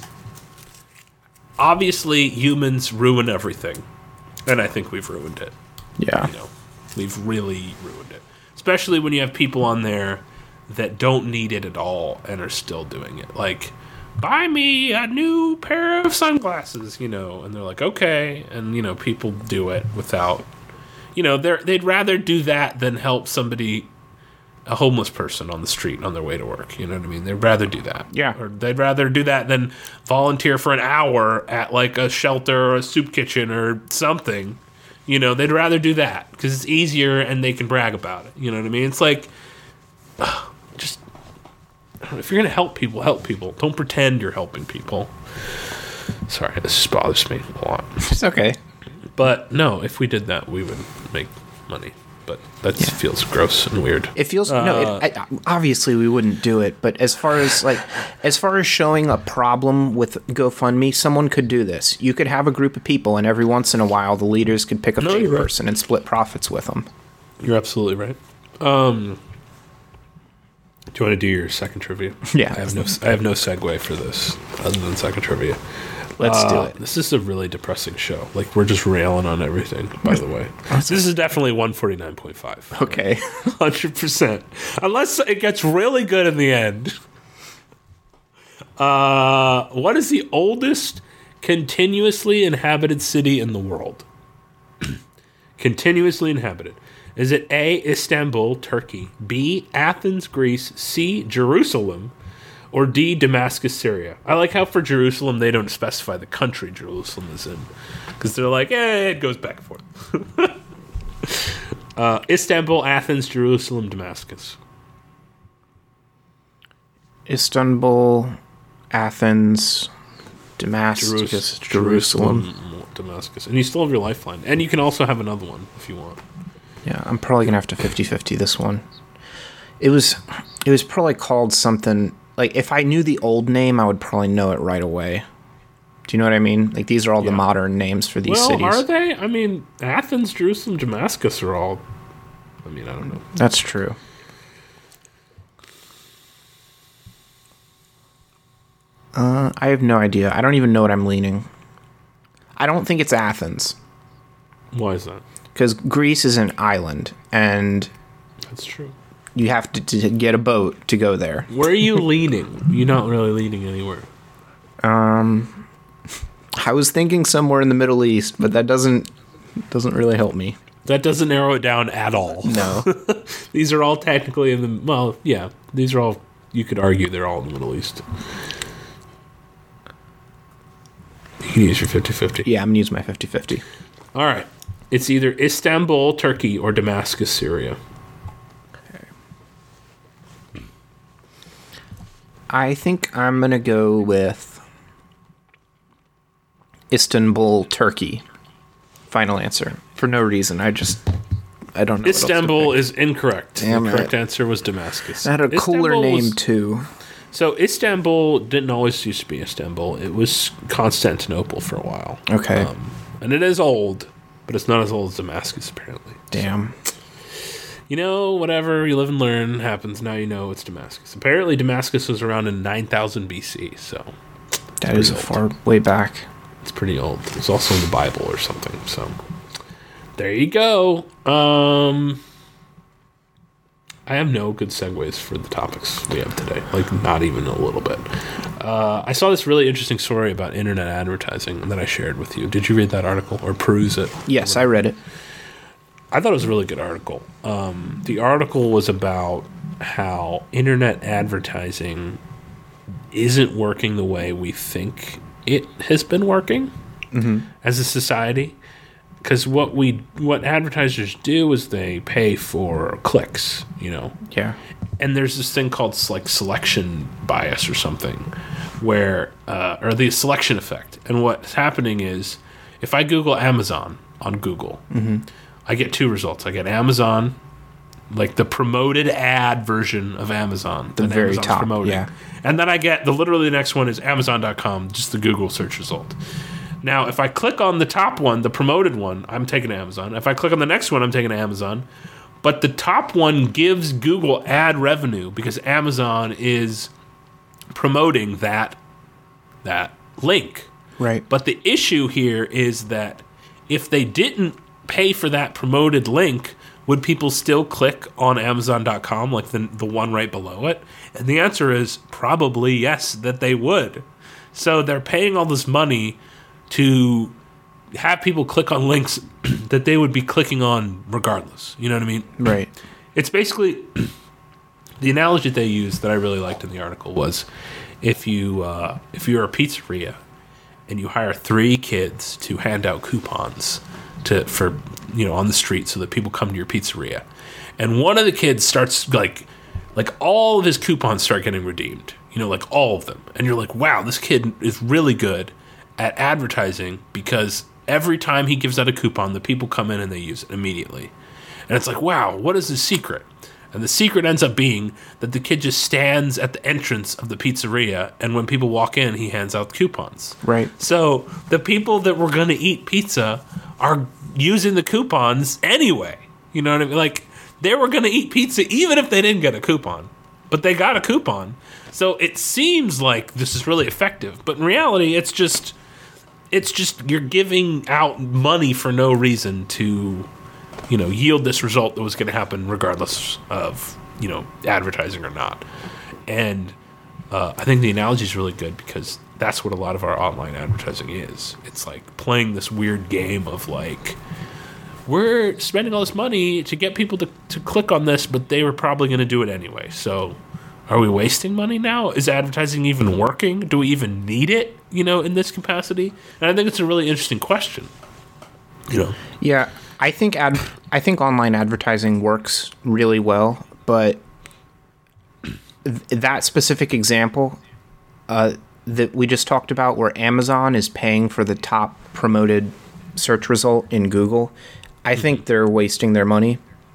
obviously, humans ruin everything. And I think we've ruined it. Yeah. You know, we've really ruined it. Especially when you have people on there that don't need it at all and are still doing it. Like, buy me a new pair of sunglasses, you know, and they're like, okay, and you know, people do it without, you know, they're they'd rather do that than help somebody, a homeless person on the street on their way to work. You know what I mean? They'd rather do that. Yeah. Or they'd rather do that than volunteer for an hour at like a shelter or a soup kitchen or something. You know, they'd rather do that because it's easier and they can brag about it. You know what I mean? It's like, ugh, just, I don't know, if you're going to help people, help people. Don't pretend you're helping people. Sorry, this just bothers me a lot. It's okay. But no, if we did that, we would make money. But that feels gross and weird. It feels no. It, I, obviously, we wouldn't do it. But as far as like, as far as showing a problem with GoFundMe, someone could do this. You could have a group of people, and every once in a while, the leaders could pick a No, fake you're right. person and split profits with them. You're absolutely right. Um, do you want to do your second trivia? Yeah. I have no. I have no segue for this other than second trivia. Let's do Uh, it. This is a really depressing show. Like, we're just railing on everything, by the way. This is definitely one forty-nine point five. Okay. one hundred percent. Unless it gets really good in the end. Uh, what is the oldest continuously inhabited city in the world? Continuously inhabited. Is it A, Istanbul, Turkey, B, Athens, Greece, C, Jerusalem, or D, Damascus, Syria? I like how for Jerusalem they don't specify the country Jerusalem is in, because they're like, eh, it goes back and forth. uh, Istanbul, Athens, Jerusalem, Damascus. Istanbul, Athens, Damascus, Jerus- Jerusalem. Damascus. And you still have your lifeline. And you can also have another one if you want. Yeah, I'm probably gonna have to fifty-fifty this one. It was, it was probably called something like if I knew the old name, I would probably know it right away. Do you know what I mean? Like these are all yeah. the modern names for these well, cities. Are they? I mean, Athens, Jerusalem, Damascus are all. I mean, I don't know. That's true. Uh, I have no idea. I don't even know what I'm leaning. I don't think it's Athens. Why is that? Because Greece is an island, and that's true. You have to, to get a boat to go there. Where are you leaning? You're not really leaning anywhere. Um. I was thinking somewhere in the Middle East, but that doesn't doesn't really help me. That doesn't narrow it down at all. No. These are all technically in the... Well, yeah. These are all... You could argue they're all in the Middle East. You can use your fifty-fifty. Yeah, I'm going to use my fifty-fifty. All right. It's either Istanbul, Turkey, or Damascus, Syria. Okay. I think I'm going to go with... Istanbul, Turkey. Final answer. For no reason. I just... I don't know. Istanbul is incorrect. Damn the correct it. answer was Damascus. It had a Istanbul cooler name, was, too. So Istanbul didn't always used to be Istanbul. It was Constantinople for a while. Okay. Um, and it is old, but it's not as old as Damascus, apparently. Damn. So, you know, whatever you live and learn happens. Now you know it's Damascus. Apparently Damascus was around in nine thousand B C, so... That is a far way back. It's pretty old. It's also in the Bible or something. So there you go. Um, I have no good segues for the topics we have today. Like, not even a little bit. Uh, I saw this really interesting story about internet advertising that I shared with you. Did you read that article or peruse it? Yes, I read it. I thought it was a really good article. Um, the article was about how internet advertising isn't working the way we think it has been working mm-hmm. as a society, because what we what advertisers do is they pay for clicks, you know. Yeah. And there's this thing called like selection bias or something, where uh, or the selection effect. And what's happening is, if I Google Amazon on Google, mm-hmm. I get two results. I get Amazon, like the promoted ad version of Amazon, the very Amazon's top, promoting. yeah. And then I get the literally the next one is Amazon dot com, just the Google search result. Now, if I click on the top one, the promoted one, I'm taking Amazon. If I click on the next one, I'm taking Amazon. But the top one gives Google ad revenue because Amazon is promoting that that link. Right. But the issue here is that if they didn't pay for that promoted link, would people still click on Amazon dot com, like the the one right below it? And the answer is probably yes, that they would. So they're paying all this money to have people click on links that they would be clicking on regardless. You know what I mean? Right. It's basically... The analogy they used that I really liked in the article was if you uh, if you're a pizzeria and you hire three kids to hand out coupons to for you know on the street so that people come to your pizzeria, and one of the kids starts like like all of his coupons start getting redeemed, you know, like all of them, and you're like, wow, this kid is really good at advertising because every time he gives out a coupon, the people come in and they use it immediately, and it's like, wow, what is the secret? And the secret ends up being that the kid just stands at the entrance of the pizzeria, and when people walk in, he hands out coupons. Right. So the people that were going to eat pizza are using the coupons anyway. You know what I mean? Like, they were going to eat pizza even if they didn't get a coupon. But they got a coupon. So it seems like this is really effective. But in reality, it's just... It's just you're giving out money for no reason to... you know, yield this result that was going to happen regardless of, you know, advertising or not. And uh, I think the analogy is really good because that's what a lot of our online advertising is. It's like playing this weird game of like, we're spending all this money to get people to, to click on this, but they were probably going to do it anyway. So are we wasting money now? Is advertising even working? Do we even need it, you know, in this capacity? And I think it's a really interesting question, you know? Yeah. I think ad, I think online advertising works really well, but th- that specific example uh, that we just talked about, where Amazon is paying for the top promoted search result in Google, I mm-hmm. think they're wasting their money.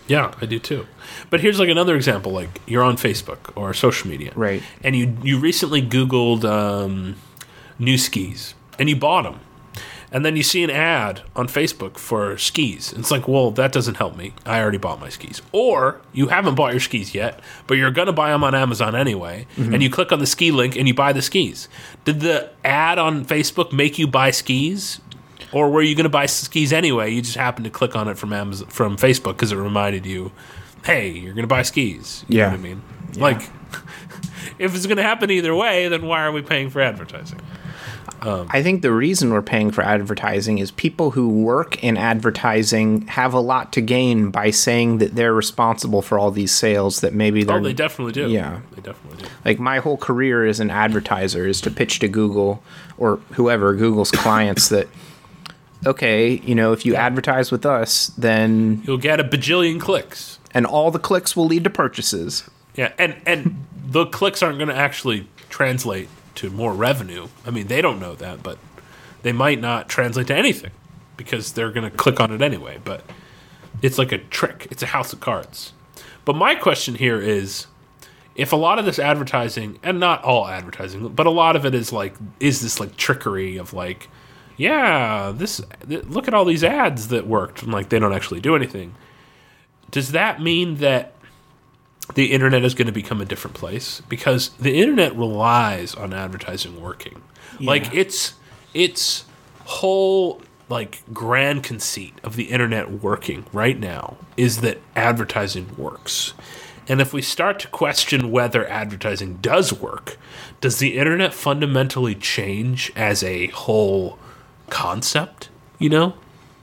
Yeah, I do too. But here's like another example. Like you're on Facebook or social media. Right. And you, you recently Googled um, new skis. And you bought them. And then you see an ad on Facebook for skis. And it's like, well, that doesn't help me. I already bought my skis. Or you haven't bought your skis yet, but you're going to buy them on Amazon anyway. Mm-hmm. And you click on the ski link and you buy the skis. Did the ad on Facebook make you buy skis? Or were you going to buy skis anyway? You just happened to click on it from Amazon, from Facebook because it reminded you, hey, you're going to buy skis. You yeah. know what I mean? Yeah. Like, if it's going to happen either way, then why are we paying for advertising? Um, I think the reason we're paying for advertising is people who work in advertising have a lot to gain by saying that they're responsible for all these sales that maybe they're... Oh, they definitely do. Yeah. They definitely do. Like, my whole career as an advertiser is to pitch to Google or whoever, Google's clients, that, okay, you know, if you advertise with us, then... You'll get a bajillion clicks. And all the clicks will lead to purchases. Yeah, and, and the clicks aren't going to actually translate to more revenue. I mean, they don't know that, but they might not translate to anything because they're going to click on it anyway. But it's like a trick. It's a house of cards. But my question here is, if a lot of this advertising, and not all advertising, but a lot of it is like, is this like trickery of like, yeah, this th- look at all these ads that worked, and like they don't actually do anything. Does that mean that the internet is going to become a different place? Because the internet relies on advertising working. Yeah. Like its its whole like grand conceit of the internet working right now is that advertising works. And if we start to question whether advertising does work, does the internet fundamentally change as a whole concept, you know?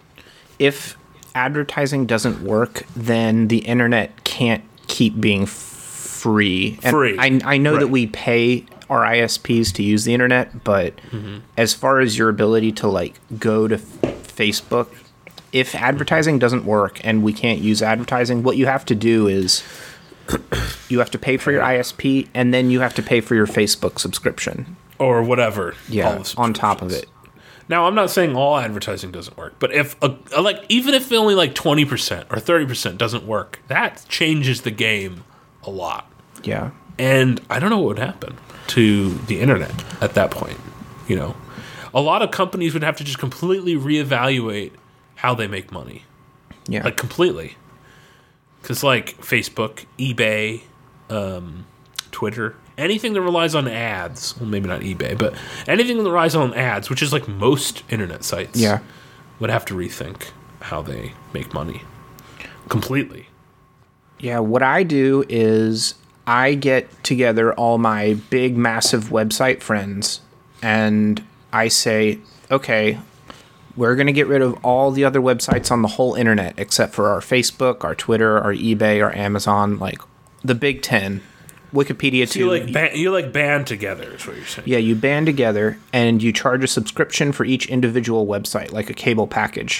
If advertising doesn't work, then the internet can't keep being free. And free. I, I know right. that we pay our I S Ps to use the internet, but mm-hmm. as far as your ability to like go to f- Facebook, if advertising doesn't work and we can't use advertising, what you have to do is you have to pay for your I S P and then you have to pay for your Facebook subscription. Or whatever. Yeah, on top of it. Now, I'm not saying all advertising doesn't work, but if a, like even if only like twenty percent or thirty percent doesn't work, that changes the game a lot. Yeah. And I don't know what would happen to the internet at that point, you know. A lot of companies would have to just completely reevaluate how they make money. Yeah. Like completely. Cuz like Facebook, eBay, um, Twitter, anything that relies on ads, well, maybe not eBay, but anything that relies on ads, which is like most internet sites, yeah. would have to rethink how they make money completely. Yeah, what I do is I get together all my big, massive website friends, and I say, okay, we're going to get rid of all the other websites on the whole internet except for our Facebook, our Twitter, our eBay, our Amazon, like the big ten. Wikipedia so too. You like ba- you like band together is what you're saying. Yeah, you band together and you charge a subscription for each individual website, like a cable package.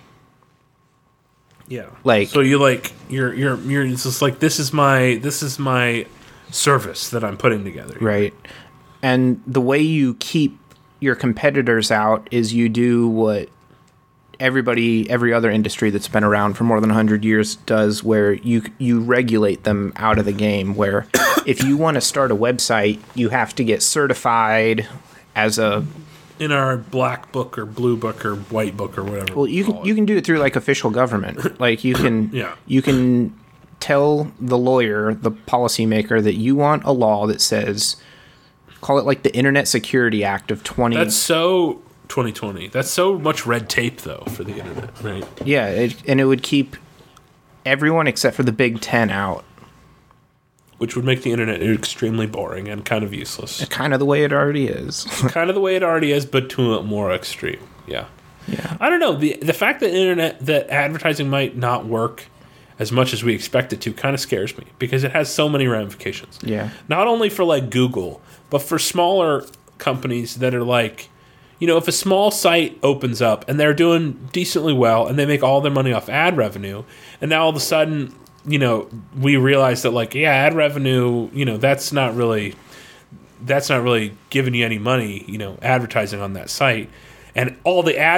Yeah. Like so you like you're you're you're it's just like this is my this is my service that I'm putting together. Right. And the way you keep your competitors out is you do what everybody, every other industry that's been around for more than one hundred years does, where you you regulate them out of the game, where if you want to start a website, you have to get certified as a... In our black book or blue book or white book or whatever. Well, you can, you can do it through, like, official government. Like, you can... yeah. You can tell the lawyer, the policymaker, that you want a law that says... Call it, like, the Internet Security Act of twenty... That's so... twenty twenty. That's so much red tape, though, for the internet, right? Yeah, it, and it would keep everyone except for the Big Ten out. Which would make the internet extremely boring and kind of useless. Kind of the way it already is. Kind of the way it already is, but to a more extreme. Yeah. Yeah. I don't know. The the fact that internet, that advertising might not work as much as we expect it to kind of scares me because it has so many ramifications. Yeah. Not only for, like, Google, but for smaller companies that are like... You know, if a small site opens up and they're doing decently well and they make all their money off ad revenue, and now all of a sudden, you know, we realize that, like, yeah, ad revenue, you know, that's not really, that's not really giving you any money, you know, advertising on that site. And all the ad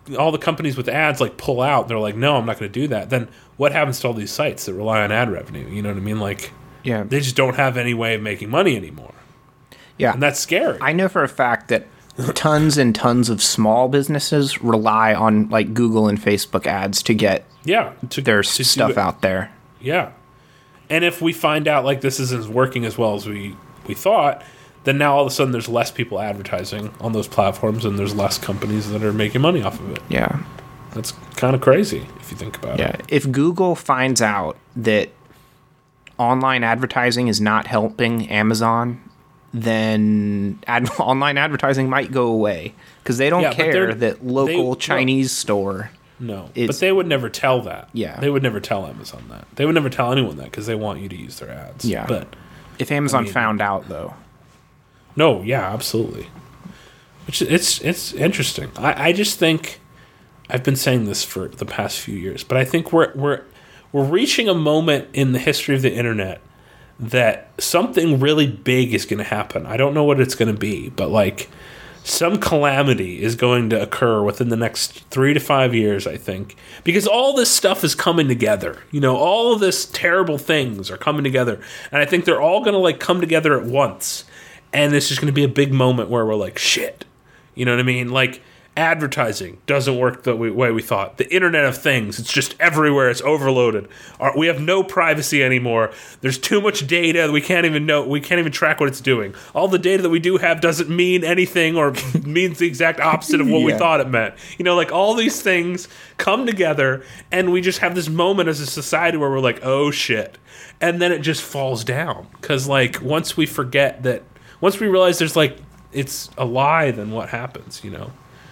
all the companies with ads like pull out, they're like, no, I'm not going to do that. Then what happens to all these sites that rely on ad revenue? You know what I mean? Like, yeah, they just don't have any way of making money anymore. Yeah, and that's scary. I know for a fact that tons and tons of small businesses rely on like Google and Facebook ads to get yeah to, their to stuff out there. Yeah, and if we find out like this isn't working as well as we we thought, then now all of a sudden there's less people advertising on those platforms and there's less companies that are making money off of it. Yeah. That's kind of crazy if you think about yeah. it. Yeah. If Google finds out that online advertising is not helping Amazon, then ad- online advertising might go away because they don't yeah, care that local they, Chinese no, store. No, but they would never tell that. Yeah. They would never tell Amazon that. They would never tell anyone that because they want you to use their ads. Yeah. But if Amazon I mean, found out, though. No, yeah, absolutely. Which it's it's interesting. I, I just think I've been saying this for the past few years, but I think we're we're we're reaching a moment in the history of the internet that something really big is going to happen. I don't know what it's going to be, but like some calamity is going to occur within the next three to five years, I think, because all this stuff is coming together. You know, all of this terrible things are coming together, and I think they're all going to like come together at once. And this is going to be a big moment where we're like, shit. You know what I mean? Like, advertising doesn't work the way we thought. The Internet of Things, it's just everywhere. It's overloaded. Our, we have no privacy anymore. There's too much data. We can't even know. We can't even track what it's doing. All the data that we do have doesn't mean anything or means the exact opposite of what yeah. we thought it meant. You know, like, all these things come together, and we just have this moment as a society where we're like, oh, shit. And then it just falls down. Because, like, once we forget that, once we realize there's, like, it's a lie, then what happens, you know?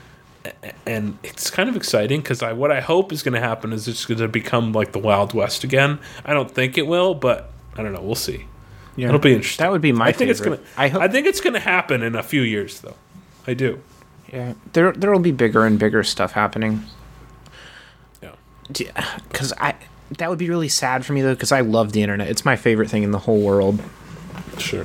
And it's kind of exciting because I, what I hope is going to happen is it's going to become like the Wild West again. I don't think it will, but I don't know. We'll see. Yeah. It'll be interesting. That would be my I think favorite. It's gonna, I, hope- I think it's going to happen in a few years, though. I do. Yeah. There there will be bigger and bigger stuff happening. Yeah. Because I that would be really sad for me, though, because I love the internet. It's my favorite thing in the whole world. Sure.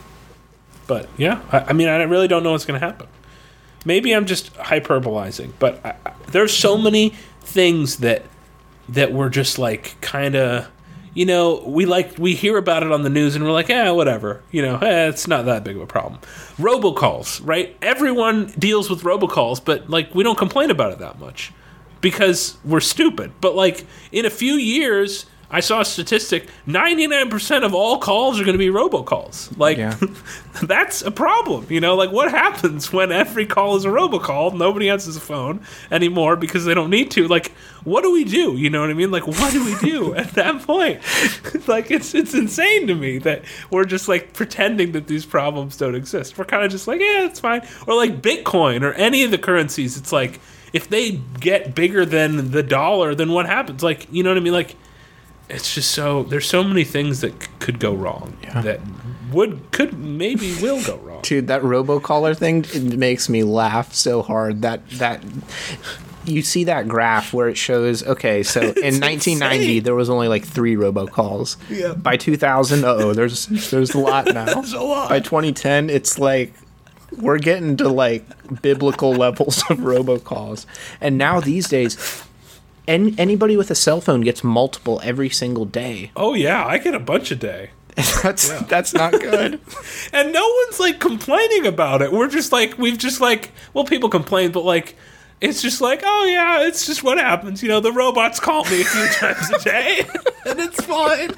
But, yeah. I, I mean, I really don't know what's going to happen. Maybe I'm just hyperbolizing, but I, I, there's so many things that that we're just like kind of, you know, we like we hear about it on the news and we're like, yeah, whatever, you know, eh, it's not that big of a problem. Robocalls, right? Everyone deals with robocalls, but like we don't complain about it that much because we're stupid. But like in a few years, I saw a statistic, ninety-nine percent of all calls are going to be robocalls. Like, yeah. That's a problem, you know? Like, what happens when every call is a robocall? Nobody answers the phone anymore because they don't need to. Like, what do we do? You know what I mean? Like, what do we do at that point? Like, it's it's insane to me that we're just, like, pretending that these problems don't exist. We're kind of just like, yeah, it's fine. Or, like, Bitcoin or any of the currencies, it's like, if they get bigger than the dollar, then what happens? Like, you know what I mean? Like, it's just so there's so many things that c- could go wrong yeah. that would could maybe will go wrong. Dude, that robocaller thing, it makes me laugh so hard. That that you see that graph where it shows okay, so in nineteen ninety insane. There was only like three robocalls. Yeah. By two thousand, uh-oh, there's there's a lot now. There's a lot. By twenty ten, it's like we're getting to like biblical levels of robocalls. And now these days And anybody with a cell phone gets multiple every single day. Oh yeah, I get a bunch a day. that's yeah. that's not good. And no one's like complaining about it. We're just like we've just like well, people complain, but like it's just like oh yeah, it's just what happens. You know, the robots call me a few times a day, and it's fine.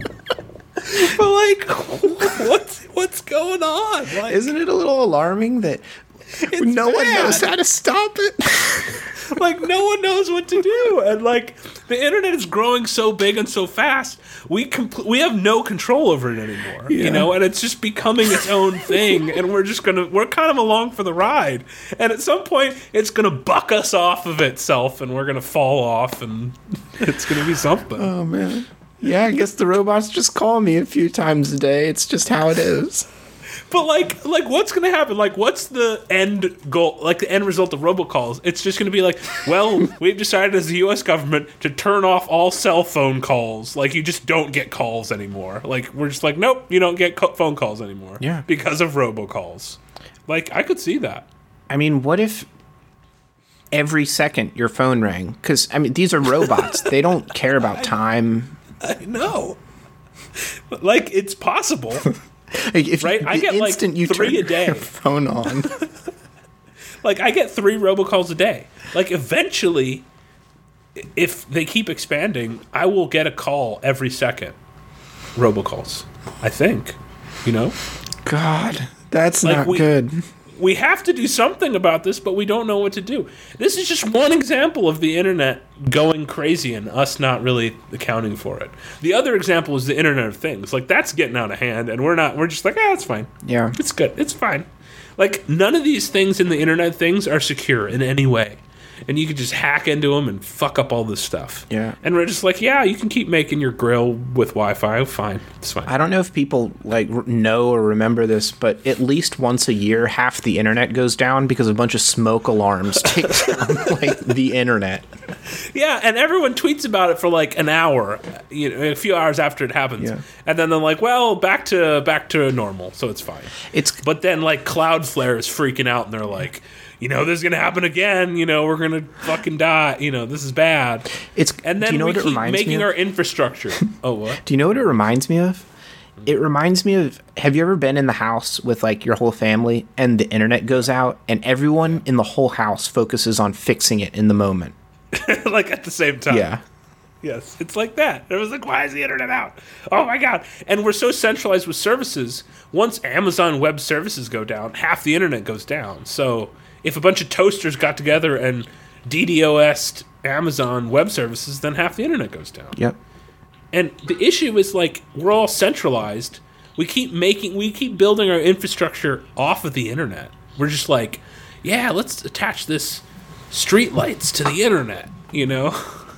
But like, what's what's going on? Like, isn't it a little alarming that no bad. one knows how to stop it? Like, no one knows what to do. And, like, the internet is growing so big and so fast, we compl- we have no control over it anymore. Yeah. You know, and it's just becoming its own thing, and we're just going to, we're kind of along for the ride. And at some point, it's going to buck us off of itself, and we're going to fall off, and it's going to be something. Oh, man. Yeah, I guess the robots just call me a few times a day. It's just how it is. But, like, like what's going to happen? Like, what's the end goal, like, the end result of robocalls? It's just going to be like, well, we've decided as the U S government to turn off all cell phone calls. Like, you just don't get calls anymore. Like, we're just like, nope, you don't get co- phone calls anymore. Yeah. Because of robocalls. Like, I could see that. I mean, what if... every second your phone rang. Because, I mean, these are robots. They don't care about time. I know. But, like, it's possible. Like if right? You, I get, like, you three turn a day. Your phone on. Like, I get three robocalls a day. Like, eventually, if they keep expanding, I will get a call every second. Robocalls. I think. You know? God, that's like not we, good. We have to do something about this, but we don't know what to do. This is just one example of the internet going crazy and us not really accounting for it. The other example is the Internet of Things. Like, that's getting out of hand, and we're not. We're just like, ah, it's fine. Yeah, it's good. It's fine. Like, none of these things in the Internet of Things are secure in any way. And you can just hack into them and fuck up all this stuff. Yeah. And we're just like, yeah, you can keep making your grill with Wi-Fi. Fine. It's fine. I don't know if people, like, know or remember this, but at least once a year, half the internet goes down because a bunch of smoke alarms take down, like, the internet. Yeah, and everyone tweets about it for, like, an hour, you know, a few hours after it happens. Yeah. And then they're like, well, back to back to normal, so it's fine. It's But then, like, Cloudflare is freaking out, and they're like, you know, this is going to happen again. You know, we're going to fucking die. You know, this is bad. It's And then do you know we what it keep reminds me making of? our infrastructure. Oh, what? Do you know what it reminds me of? It reminds me of, have you ever been in the house with, like, your whole family and the internet goes out and everyone in the whole house focuses on fixing it in the moment? Like, at the same time. Yeah. Yes, it's like that. It was like, why is the internet out? Oh my god! And we're so centralized with services. Once Amazon Web Services go down, half the internet goes down. So if a bunch of toasters got together and DDoS'd Amazon Web Services, then half the internet goes down. Yep. And the issue is, like, we're all centralized. We keep making, we keep building our infrastructure off of the internet. We're just like, yeah, let's attach this street lights to the internet, you know.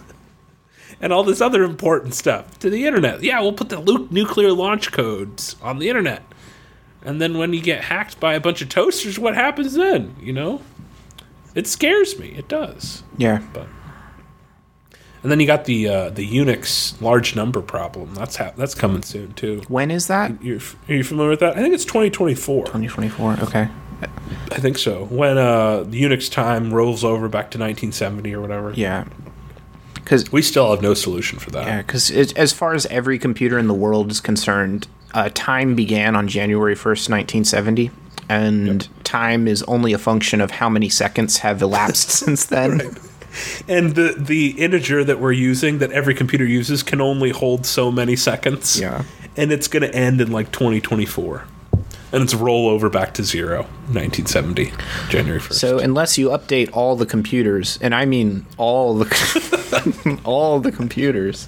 And all this other important stuff to the internet. Yeah, we'll put the lu- nuclear launch codes on the internet. And then when you get hacked by a bunch of toasters, what happens then? You know? It scares me. It does. Yeah. But and then you got the uh, the Unix large number problem. That's ha- that's coming soon too. When is that? You're, are you familiar with that? I think it's twenty twenty-four. twenty twenty-four. Okay. I think so. When uh, the Unix time rolls over back to nineteen seventy or whatever. Yeah. Because we still have no solution for that. Yeah, because as far as every computer in the world is concerned, uh, time began on January first, nineteen seventy, and yep. time is only a function of how many seconds have elapsed since then. Right. And the the integer that we're using, that every computer uses, can only hold so many seconds. Yeah. And it's going to end in like twenty twenty-four. And it's roll over back to zero, nineteen seventy, January first. So unless you update all the computers, and I mean all the all the computers.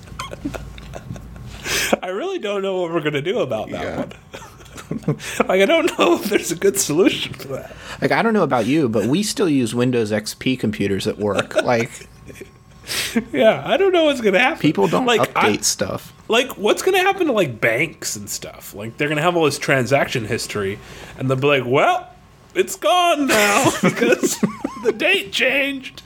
I really don't know what we're going to do about that yeah. one. Like, I don't know if there's a good solution for that. Like, I don't know about you, but we still use Windows X P computers at work. Like, yeah, I don't know what's going to happen. People don't like, update I, stuff. Like, what's going to happen to, like, banks and stuff? Like, they're going to have all this transaction history, and they'll be like, well, it's gone now because the date changed.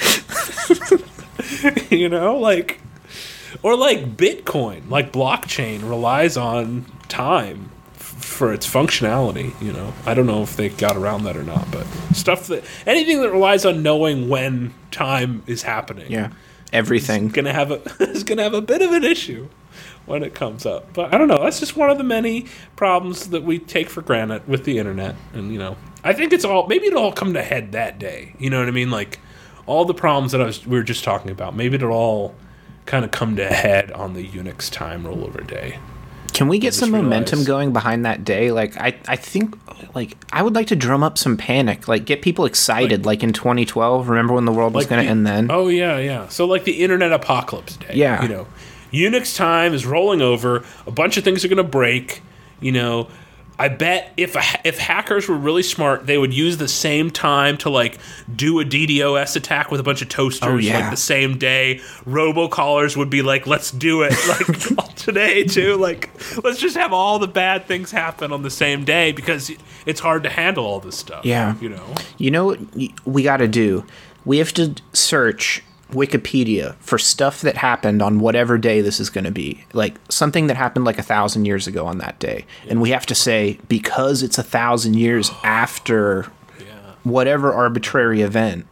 You know, like, or like Bitcoin, like blockchain relies on time f- for its functionality. You know, I don't know if they got around that or not, but stuff that anything that relies on knowing when time is happening, yeah, everything is gonna have a is gonna have a bit of an issue when it comes up. But I don't know. That's just one of the many problems that we take for granted with the internet, and you know, I think it's all maybe it'll all come to head that day. You know what I mean? Like all the problems that I was we were just talking about. Maybe it'll all kind of come to a head on the Unix time rollover day. Can we get some momentum realize. going behind that day? Like, I, I think, like, I would like to drum up some panic. Like, get people excited. Like, like in twenty twelve, remember when the world was like going to the, end then? Oh, yeah, yeah. So, like, the Internet Apocalypse Day. Yeah. You know, Unix time is rolling over. A bunch of things are going to break. You know, I bet if a, if hackers were really smart, they would use the same time to, like, do a DDoS attack with a bunch of toasters, oh, yeah. like, the same day. Robocallers would be like, let's do it, like, today, too. Like, let's just have all the bad things happen on the same day because it's hard to handle all this stuff. Yeah. You know? You know what we got to do? We have to search Wikipedia for stuff that happened on whatever day this is going to be, like something that happened like a thousand years ago on that day, yeah. And we have to say because it's a thousand years after yeah. whatever arbitrary event,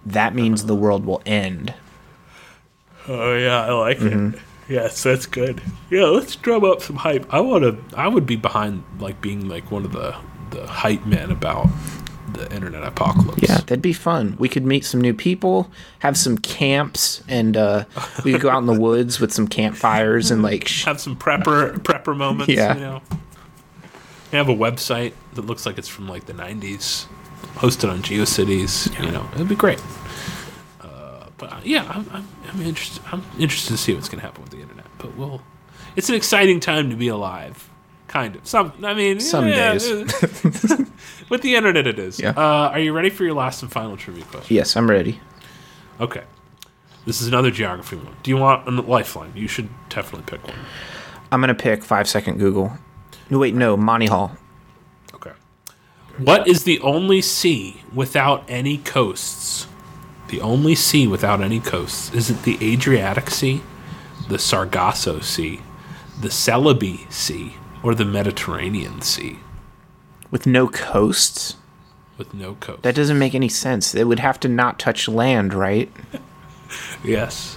that means the world will end. Oh yeah, I like mm-hmm. it. Yes, that's good. Yeah, let's drum up some hype. I want to. I would be behind like being like one of the the hype men about the internet apocalypse. Yeah, that'd be fun. We could meet some new people, have some camps, and uh, we could go out in the woods with some campfires and like sh- have some prepper prepper moments. Yeah, you know. We have a website that looks like it's from like the nineties, hosted on GeoCities. Yeah. You know, it'd be great. Uh, but uh, yeah, I'm, I'm, I'm interested. I'm interested to see what's going to happen with the internet. But we'll. It's an exciting time to be alive. Kind of. Some. I mean, some yeah, days. With the internet, it is. Yeah. Uh, are you ready for your last and final trivia question? Yes, I'm ready. Okay. This is another geography one. Do you want a lifeline? You should definitely pick one. I'm gonna pick five second Google. No, wait, no, Monty Hall. Okay. What is the only sea without any coasts? The only sea without any coasts. Is it the Adriatic Sea, the Sargasso Sea, the Celebi Sea, or the Mediterranean Sea? With no coasts? With no coast. That doesn't make any sense. It would have to not touch land, right? Yes.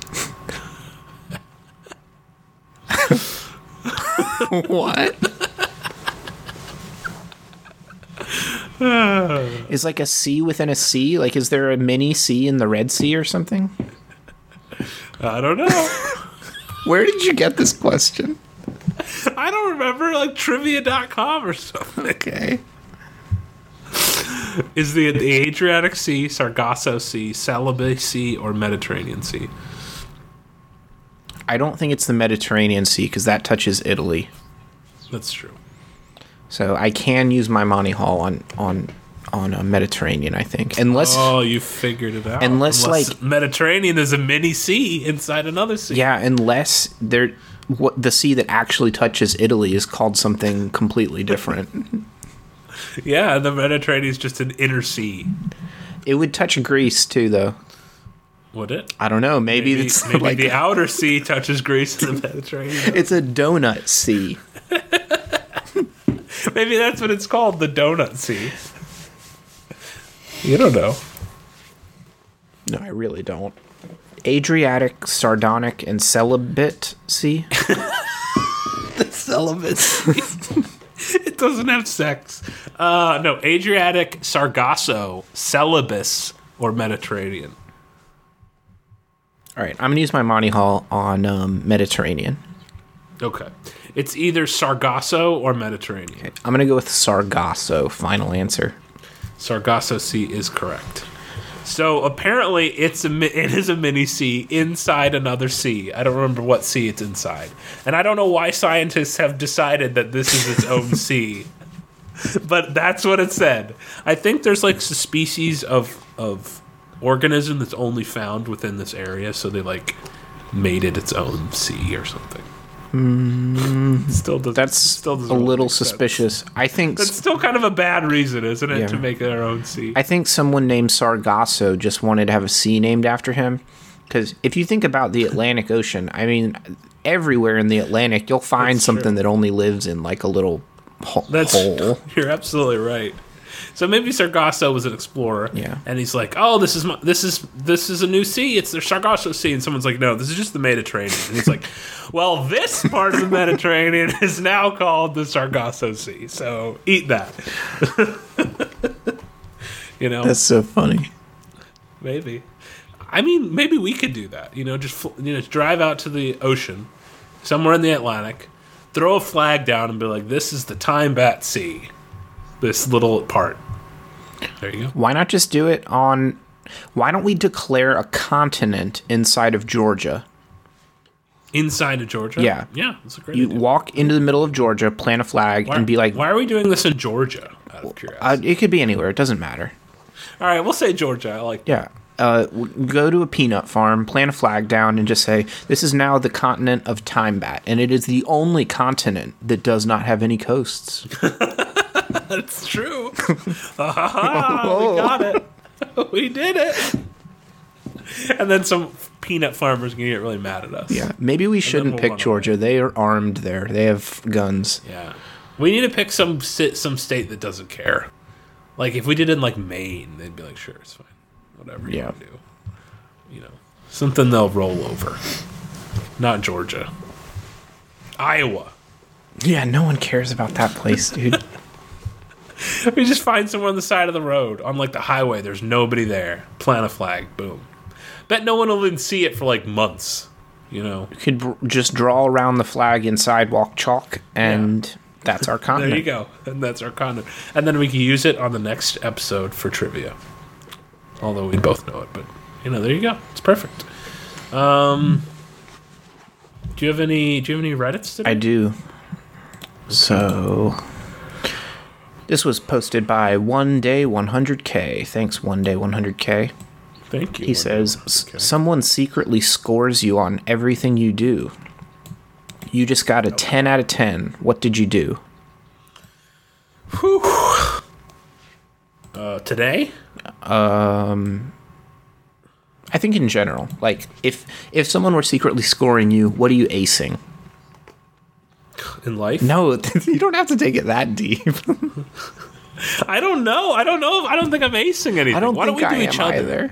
What? Is like a sea within a sea? Like, is there a mini sea in the Red Sea or something? I don't know. Where did you get this question? I don't remember, like trivia dot com or something. Okay. Is the, the Adriatic Sea, Sargasso Sea, Celebi Sea, or Mediterranean Sea? I don't think it's the Mediterranean Sea because that touches Italy. That's true. So I can use my Monty Hall on on on a Mediterranean, I think. Unless oh, you figured it out. Unless, unless like Mediterranean is a mini sea inside another sea. Yeah, unless there what the sea that actually touches Italy is called something completely different. Yeah, the Mediterranean is just an inner sea. It would touch Greece too, though. Would it? I don't know. Maybe, maybe it's maybe like the outer sea touches Greece and the Mediterranean. It's a donut sea. Maybe that's what it's called, the Donut Sea. You don't know. No, I really don't. Adriatic, Sardonic, and Celibate Sea. The Celibate Sea. It doesn't have sex. Uh, no, Adriatic, Sargasso, Celebes, or Mediterranean. All right, I'm going to use my Monty Hall on um, Mediterranean. Okay. It's either Sargasso or Mediterranean. Okay. I'm going to go with Sargasso, final answer. Sargasso Sea is correct. So apparently it's a, it is a mini sea inside another sea. I don't remember what sea it's inside. And I don't know why scientists have decided that this is its own sea. But that's what it said. I think there's like a species of of organism that's only found within this area, so they like made it its own sea or something. Mm, still doesn't, that's still doesn't a little make suspicious. sense. I think that's still kind of a bad reason, isn't it, yeah. to make their own sea? I think someone named Sargasso just wanted to have a sea named after him. Because if you think about the Atlantic Ocean, I mean, everywhere in the Atlantic, you'll find that's something true. that only lives in like a little ho- that's, hole. You're absolutely right. So maybe Sargasso was an explorer, yeah. and he's like, "Oh, this is my, this is this is a new sea. It's the Sargasso Sea." And someone's like, "No, this is just the Mediterranean." And he's like, "Well, this part of the Mediterranean is now called the Sargasso Sea. So eat that." You know, that's so funny. Maybe, I mean, maybe we could do that. You know, just you know, drive out to the ocean, somewhere in the Atlantic, throw a flag down, and be like, "This is the Time Bat Sea." This little part. There you go. Why not just do it on... Why don't we declare a continent inside of Georgia? Inside of Georgia? Yeah. Yeah, that's a great you idea. You walk into the middle of Georgia, plant a flag, why, and be like... Why are we doing this in Georgia, out of curiosity? Uh, it could be anywhere. It doesn't matter. All right, we'll say Georgia. I like that. Yeah. Uh, go to a peanut farm, plant a flag down, and just say, this is now the continent of Time Bat, and it is the only continent that does not have any coasts. That's true. Ah, we got it. We did it. And then some peanut farmers can get really mad at us. Yeah, maybe we shouldn't we'll pick Georgia. Away. They are armed there. They have guns. Yeah, we need to pick some some state that doesn't care. Like if we did it in like Maine, they'd be like, "Sure, it's fine." whatever you Yeah. want to do. You know, something they'll roll over. Not Georgia. Iowa. Yeah, no one cares about that place, dude. We just find somewhere on the side of the road, on like the highway. There's nobody there. Plant a flag. Boom. Bet no one will even see it for like months. You know. You could br- just draw around the flag in sidewalk chalk, and yeah. That's our continent. There you go. And that's our continent. And then we can use it on the next episode for trivia. Although we both know it, but you know, there you go. It's perfect. Um, do you have any? Do you have any Reddits today? I do. So, this was posted by One Day one hundred K. Thanks, One Day one hundred K. Thank you. He says, someone secretly scores you on everything you do. You just got a ten out of ten. What did you do? Whew. Uh, today? Um, I think in general. Like, if if someone were secretly scoring you, what are you acing? In life? No, you don't have to take it that deep. I don't know. I don't know. If, I don't think I'm acing anything. I don't Why think don't we do I each am other? either.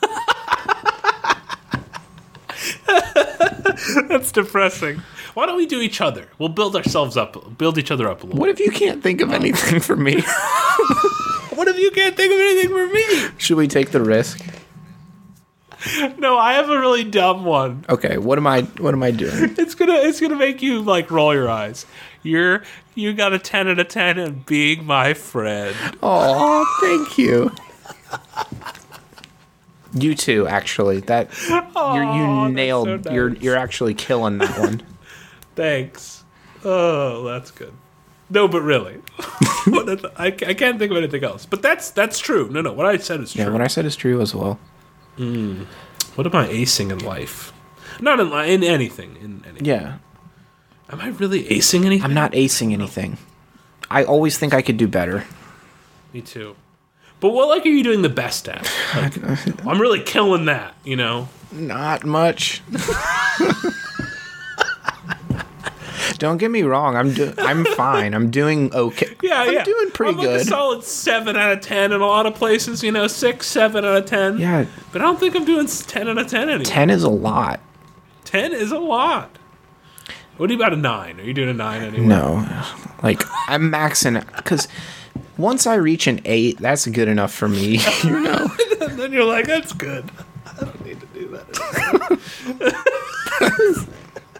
That's depressing. Why don't we do each other? We'll build ourselves up. Build each other up a little. What if you can't think of anything for me? What if you can't think of anything for me? Should we take the risk? No, I have a really dumb one. Okay, what am I what am I doing? It's gonna it's gonna make you like roll your eyes. You're you got a ten out of ten and being my friend. Oh, thank you. You too, actually. That Oh, you're, you that's nailed. so nice. You're you're actually killing that one. Thanks. Oh, that's good. No, but really, I, I can't think of anything else. But that's that's true. No, no, what I said is true. Yeah, what I said is true as well. Mm. What am I acing in life? Not in li- in anything. In anything. Yeah, Am I really acing anything? I'm not acing anything. I always think I could do better. Me too. But what like are you doing the best at? Like, I'm really killing that. You know. Not much. Don't get me wrong. I'm do- I'm fine. I'm doing okay. Yeah, I'm yeah. doing pretty I'm like good. a solid seven out of ten in a lot of places. You know, six, seven out of ten. Yeah, But I don't think I'm doing ten out of ten anymore. ten is a lot. Ten is a lot. What are you about a nine? Are you doing a nine anymore? No, like I'm maxing it because once I reach an eight, that's good enough for me. You know. And then you're like, that's good. I don't need to do that anymore.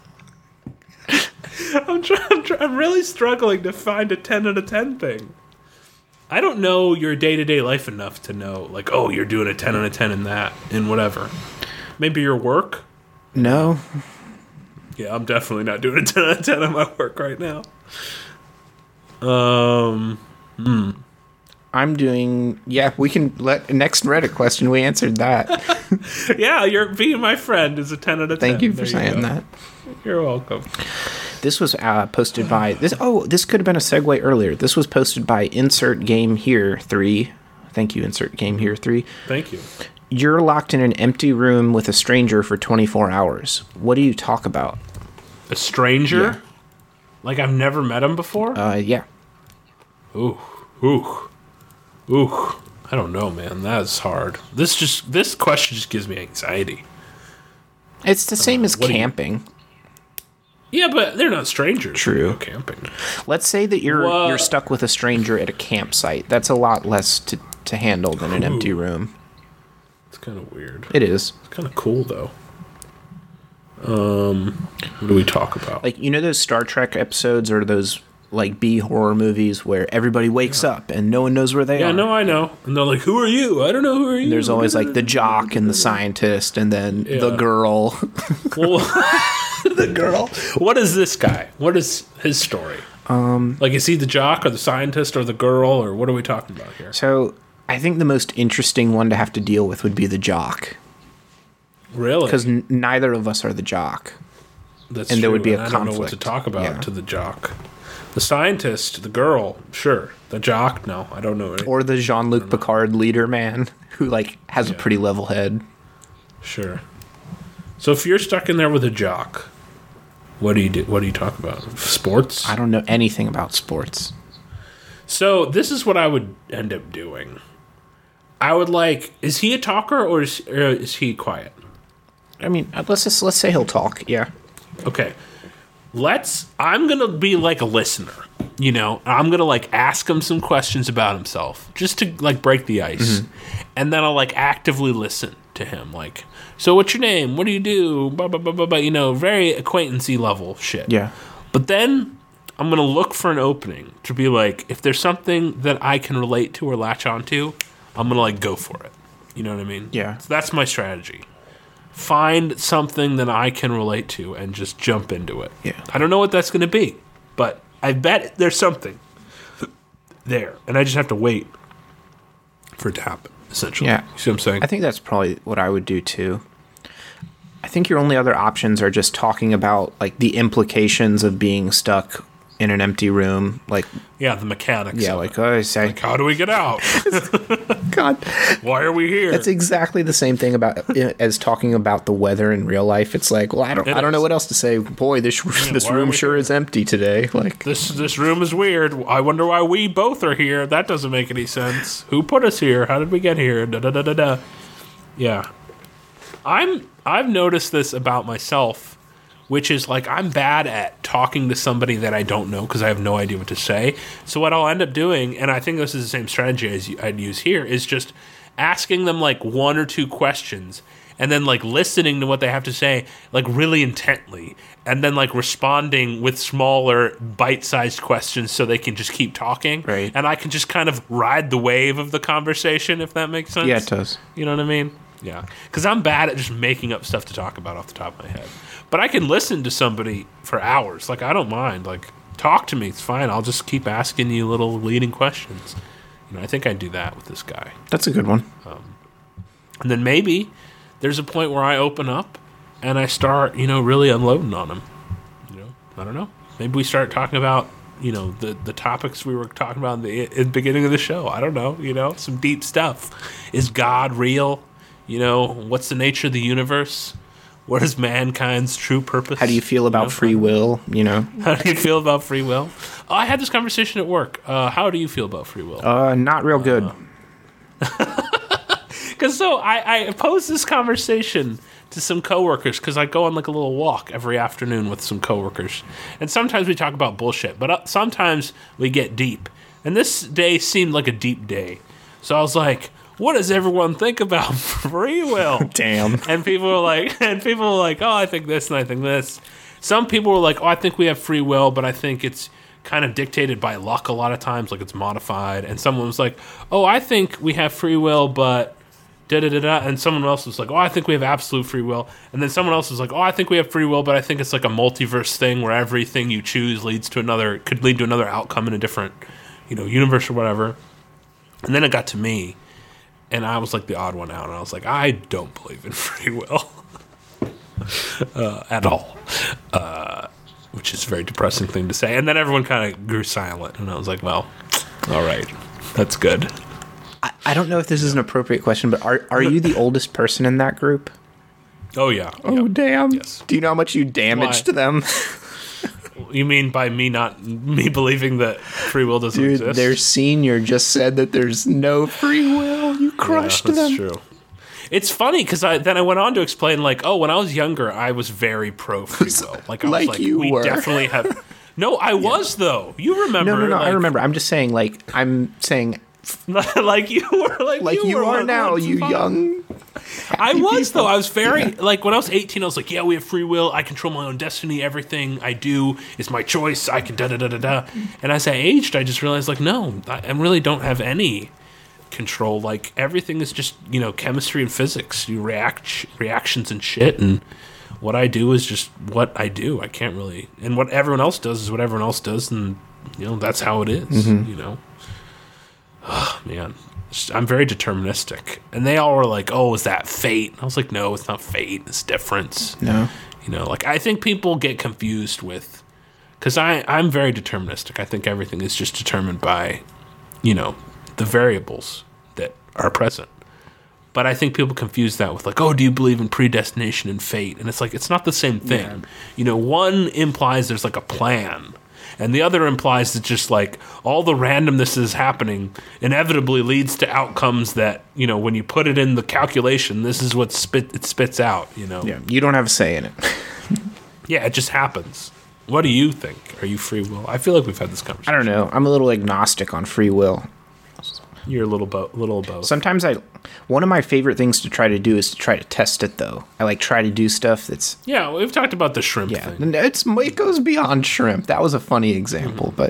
I'm trying. I'm, try- I'm really struggling to find a ten out of ten thing. I don't know your day to day life enough to know, like, oh, you're doing a ten out of ten in that, in whatever. Maybe your work. No. Yeah, I'm definitely not doing a ten out of ten on my work right now. Um, hmm. I'm doing. Yeah, we can let next Reddit question. We answered that. Yeah, you're being my friend is a ten out of ten. Thank you for There saying go. that. You're welcome. This was uh, posted by this. Oh, this could have been a segue earlier. This was posted by Insert Game Here three. Thank you, Insert Game Here three. Thank you. You're locked in an empty room with a stranger for twenty-four hours. What do you talk about? A stranger? Yeah. Like I've never met him before? Uh, yeah. Ooh, ooh, ooh. I don't know, man. That's hard. This just this question just gives me anxiety. It's the same as what do you- camping. Yeah, but they're not strangers. True. They go camping. Let's say that you're What? you're stuck with a stranger at a campsite. That's a lot less to, to handle than an empty room. It's kind of weird. It is. It's kind of cool though. Um, what do we talk about? Like, you know those Star Trek episodes or those like B horror movies where everybody wakes up and no one knows where they yeah, are? no, I know. And they're like, "Who are you? I don't know. Who are you?" There's always like the jock and the scientist and then the Yeah. girl. Well, the girl. What is this guy? What is his story? Um, like, is he the jock or the scientist or the girl or what are we talking about here? So I think the most interesting one to have to deal with would be the jock. Really? Because n- neither of us are the jock. That's and there true, would be a and I don't know what to conflict. talk about Yeah. to the jock. The scientist, the girl, sure. The jock, no, I don't know. Anything. Or the Jean-Luc Picard leader man who like has a Yeah. pretty level head. Sure. So if you're stuck in there with a jock, what do you do? What do you talk about? Sports? I don't know anything about sports. So this is what I would end up doing. I would like. Is he a talker or is, or is he quiet? I mean, let's just let's say he'll talk. Yeah. Okay. Let's. I'm gonna be like a listener. You know, I'm gonna like ask him some questions about himself, just to like break the ice, mm-hmm. and then I'll like actively listen to him. Like, so what's your name? What do you do? Blah blah blah blah blah. You know, very acquaintancy level shit. Yeah. But then I'm gonna look for an opening to be like, if there's something that I can relate to or latch onto, I'm gonna like go for it. You know what I mean? Yeah. So that's my strategy. Find something that I can relate to and just jump into it. Yeah. I don't know what that's gonna be, but I bet there's something there, and I just have to wait for it to happen. Essentially, yeah. You see what I'm saying? I think that's probably what I would do too. I think your only other options are just talking about like the implications of being stuck in an empty room, like yeah, the mechanics. Yeah, like I say, like, how do we get out? God, why are we here? That's exactly the same thing about as talking about the weather in real life. It's like, well, I don't, it I don't is. know what else to say. Boy, this yeah, this room sure here? is empty today. Like this this room is weird. I wonder why we both are here. That doesn't make any sense. Who put us here? How did we get here? Da da da da da. Yeah, I'm. I've noticed this about myself. Which is like I'm bad at talking to somebody that I don't know because I have no idea what to say. So what I'll end up doing, and I think this is the same strategy as I'd use here, is just asking them like one or two questions and then like listening to what they have to say like really intently and then like responding with smaller bite-sized questions so they can just keep talking. Right. And I can just kind of ride the wave of the conversation, if that makes sense. Yeah, it does. You know what I mean? Yeah. Because I'm bad at just making up stuff to talk about off the top of my head. But I can listen to somebody for hours. Like, I don't mind. Like, talk to me. It's fine. I'll just keep asking you little leading questions. You know, I think I'd do that with this guy. That's a good one. Um, and then maybe there's a point where I open up and I start, you know, really unloading on him. You know, I don't know. Maybe we start talking about, you know, the, the topics we were talking about in the, in the beginning of the show. I don't know. You know, some deep stuff. Is God real? You know, what's the nature of the universe? What is mankind's true purpose? How do you feel about you know? free will? You know, how do you feel about free will? Oh, I had this conversation at work. Uh, how do you feel about free will? Uh, not real good. Because uh, so I, I posed this conversation to some coworkers because I go on like a little walk every afternoon with some coworkers, and sometimes we talk about bullshit, but uh, sometimes we get deep. And this day seemed like a deep day, so I was like, what does everyone think about free will? Damn. And people were like, and people were like, oh, I think this and I think this. Some people were like, oh, I think we have free will, but I think it's kind of dictated by luck a lot of times, like it's modified. And someone was like, oh, I think we have free will, but da da da da. And someone else was like, oh, I think we have absolute free will. And then someone else was like, oh, I think we have free will, but I think it's like a multiverse thing where everything you choose leads to another, could lead to another outcome in a different, you know, universe or whatever. And then it got to me. And I was like the odd one out, and I was like, I don't believe in free will uh, at all, uh, which is a very depressing thing to say. And then everyone kind of grew silent, and I was like, well, all right, that's good. I, I don't know if this is an appropriate question, but are are you the oldest person in that group? Oh, yeah. Oh, yep. damn. Yes. Do you know how much you damaged Why? them? You mean by me not me believing that free will doesn't Dude, exist? their senior just said that there's no free will. You crushed yeah, that's them. True. It's funny because I then I went on to explain like, oh, when I was younger, I was very pro free will. Like I like was like, you we were. definitely have. No, I yeah. was though. You remember? No, no, no. Like, I remember. I'm just saying. Like I'm saying. like you were like, like you, you are were now, you young. I was people. though. I was very yeah. like when I was eighteen. I was like, yeah, we have free will. I control my own destiny. Everything I do is my choice. I can da da da da da. And as I aged, I just realized like, no, I really don't have any control. Like everything is just you know chemistry and physics. You react reactions and shit, and what I do is just what I do. I can't really, and what everyone else does is what everyone else does, and you know that's how it is. Mm-hmm. You know, oh, man. I'm very deterministic. And they all were like, oh, is that fate? I was like, no, it's not fate. It's difference. No. You know, like, I think people get confused with... Because I'm very deterministic. I think everything is just determined by, you know, the variables that are present. But I think people confuse that with, like, oh, do you believe in predestination and fate? And it's like, it's not the same thing. Yeah. You know, one implies there's, like, a plan. and the other implies that just like all the randomness is happening inevitably leads to outcomes that, you know, when you put it in the calculation, this is what spit it spits out, you know. Yeah, you don't have a say in it. Yeah, it just happens. What do you think? Are you free will? I feel like we've had this conversation. I don't know. I'm a little agnostic on free will. You're a little bo- little both. Sometimes I, one of my favorite things to try to do is to try to test it, though. I like try to do stuff that's Yeah, we've talked about the shrimp yeah. thing. It's it goes beyond shrimp. That was a funny example, Mm-hmm. but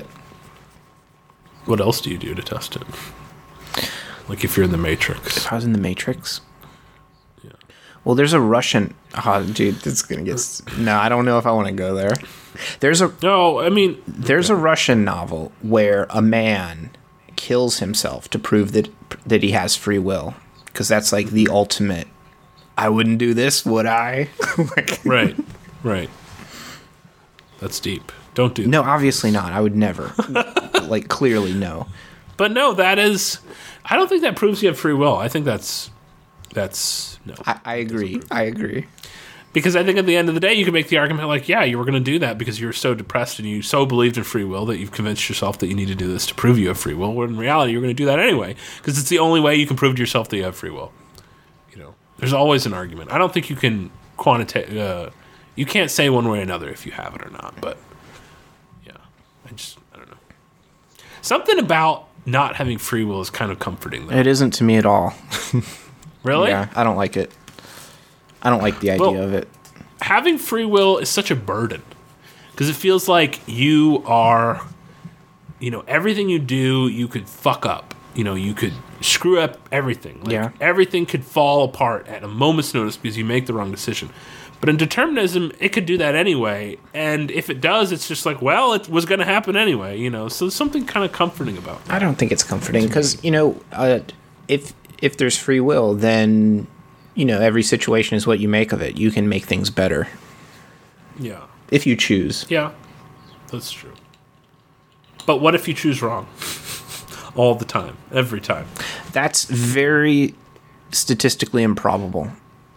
What else do you do to test it? Like if you're in the Matrix. if I was in the Matrix, Yeah. well, there's a Russian. Oh, dude, this is gonna get. s- No, I don't know if I want to go there. There's a No, I mean, there's a Russian novel where a man kills himself to prove that that he has free will, because that's like the ultimate. I wouldn't do this, would I? Like, right, right. That's deep. Don't do that. no, obviously not. I would never. Like, clearly, no. But no, that is. I don't think that proves you have free will. I think that's that's no. I, I agree. I agree. Because I think at the end of the day, you can make the argument like, yeah, you were going to do that because you were so depressed and you so believed in free will that you've convinced yourself that you need to do this to prove you have free will. When in reality, you're going to do that anyway because it's the only way you can prove to yourself that you have free will. You know, there's always an argument. I don't think you can quantitate. Uh, you can't say one way or another if you have it or not. But yeah, I just I don't know. Something about not having free will is kind of comforting, though. It isn't to me at all. Really? Yeah, I don't like it. I don't like the idea Well, of it. Having free will is such a burden because it feels like you are, you know, everything you do, you could fuck up. You know, you could screw up everything. Like, Yeah. everything could fall apart at a moment's notice because you make the wrong decision. But in determinism, it could do that anyway. And if it does, it's just like, well, it was going to happen anyway, you know. So there's something kind of comforting about that. I don't think it's comforting because, you know, uh, if if there's free will, then, you know, every situation is what you make of it. You can make things better Yeah. if you choose. Yeah. That's true. But what if you choose wrong? All the time. Every time. That's very statistically improbable.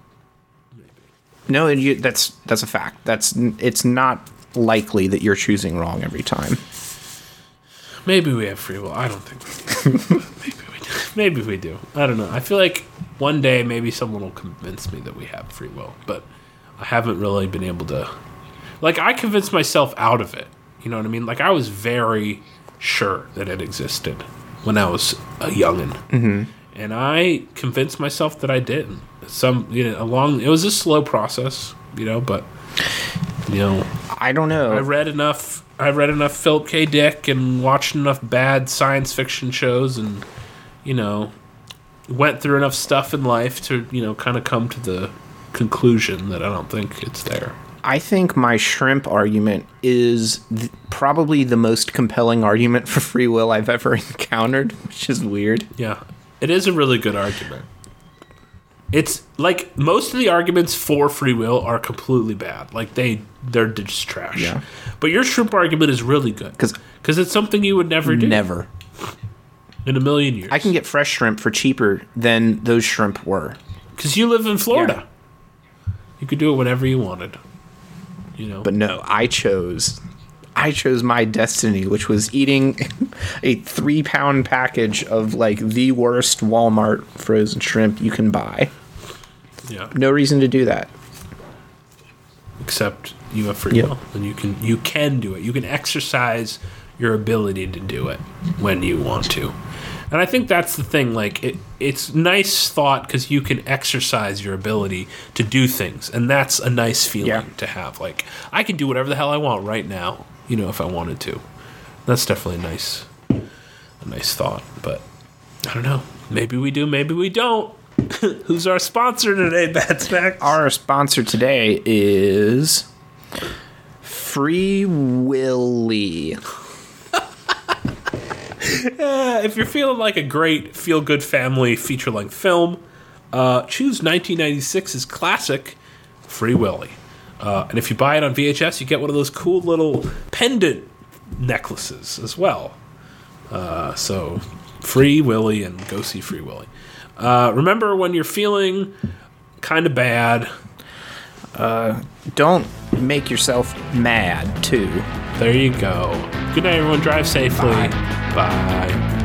No, you, that's that's a fact. That's it's not likely that you're choosing wrong every time. Maybe we have free will. I don't think we do. maybe we do. Maybe we do. I don't know. I feel like one day maybe someone will convince me that we have free will, but I haven't really been able to. Like, I convinced myself out of it. You know what I mean? Like, I was very sure that it existed when I was a youngin'. Mm-hmm. And I convinced myself that I didn't. Some, you know, along, it was a slow process, you know, but, you know, I don't know. I read enough. I read enough Philip K. Dick and watched enough bad science fiction shows, and you know, went through enough stuff in life to you know kind of come to the conclusion that I don't think it's there. I think my shrimp argument is th- probably the most compelling argument for free will I've ever encountered, which is weird. Yeah, it is a really good argument. It's like most of the arguments for free will are completely bad. Like they, they're just trash. Yeah. But your shrimp argument is really good 'Cause- because it's something you would never do Never. in a million years. I can get fresh shrimp for cheaper than those shrimp were. Because you live in Florida. You could do it whenever you wanted. You know. But no, I chose I chose my destiny, which was eating a three pound package of like the worst Walmart frozen shrimp you can buy. yeah. No reason to do that. Except you have free Yep. will, and you can you can do it. You can exercise your ability to do it when you want to. And I think that's the thing. Like it, it's nice thought because you can exercise your ability to do things, and that's a nice feeling Yeah. to have. Like I can do whatever the hell I want right now, you know, if I wanted to. That's definitely a nice, a nice thought. But I don't know. Maybe we do. Maybe we don't. Who's our sponsor today, Bad Snacks? Our sponsor today is Free Willy. Uh, if you're feeling like a great feel-good family feature-length film, uh, choose nineteen ninety-six's classic Free Willy. Uh, and if you buy it on V H S, you get one of those cool little pendant necklaces as well. Uh, so, Free Willy, and go see Free Willy. Uh, remember, when you're feeling kind of bad, Don't make yourself mad, too. there you go. Good night, everyone. Drive safely. Bye. Bye.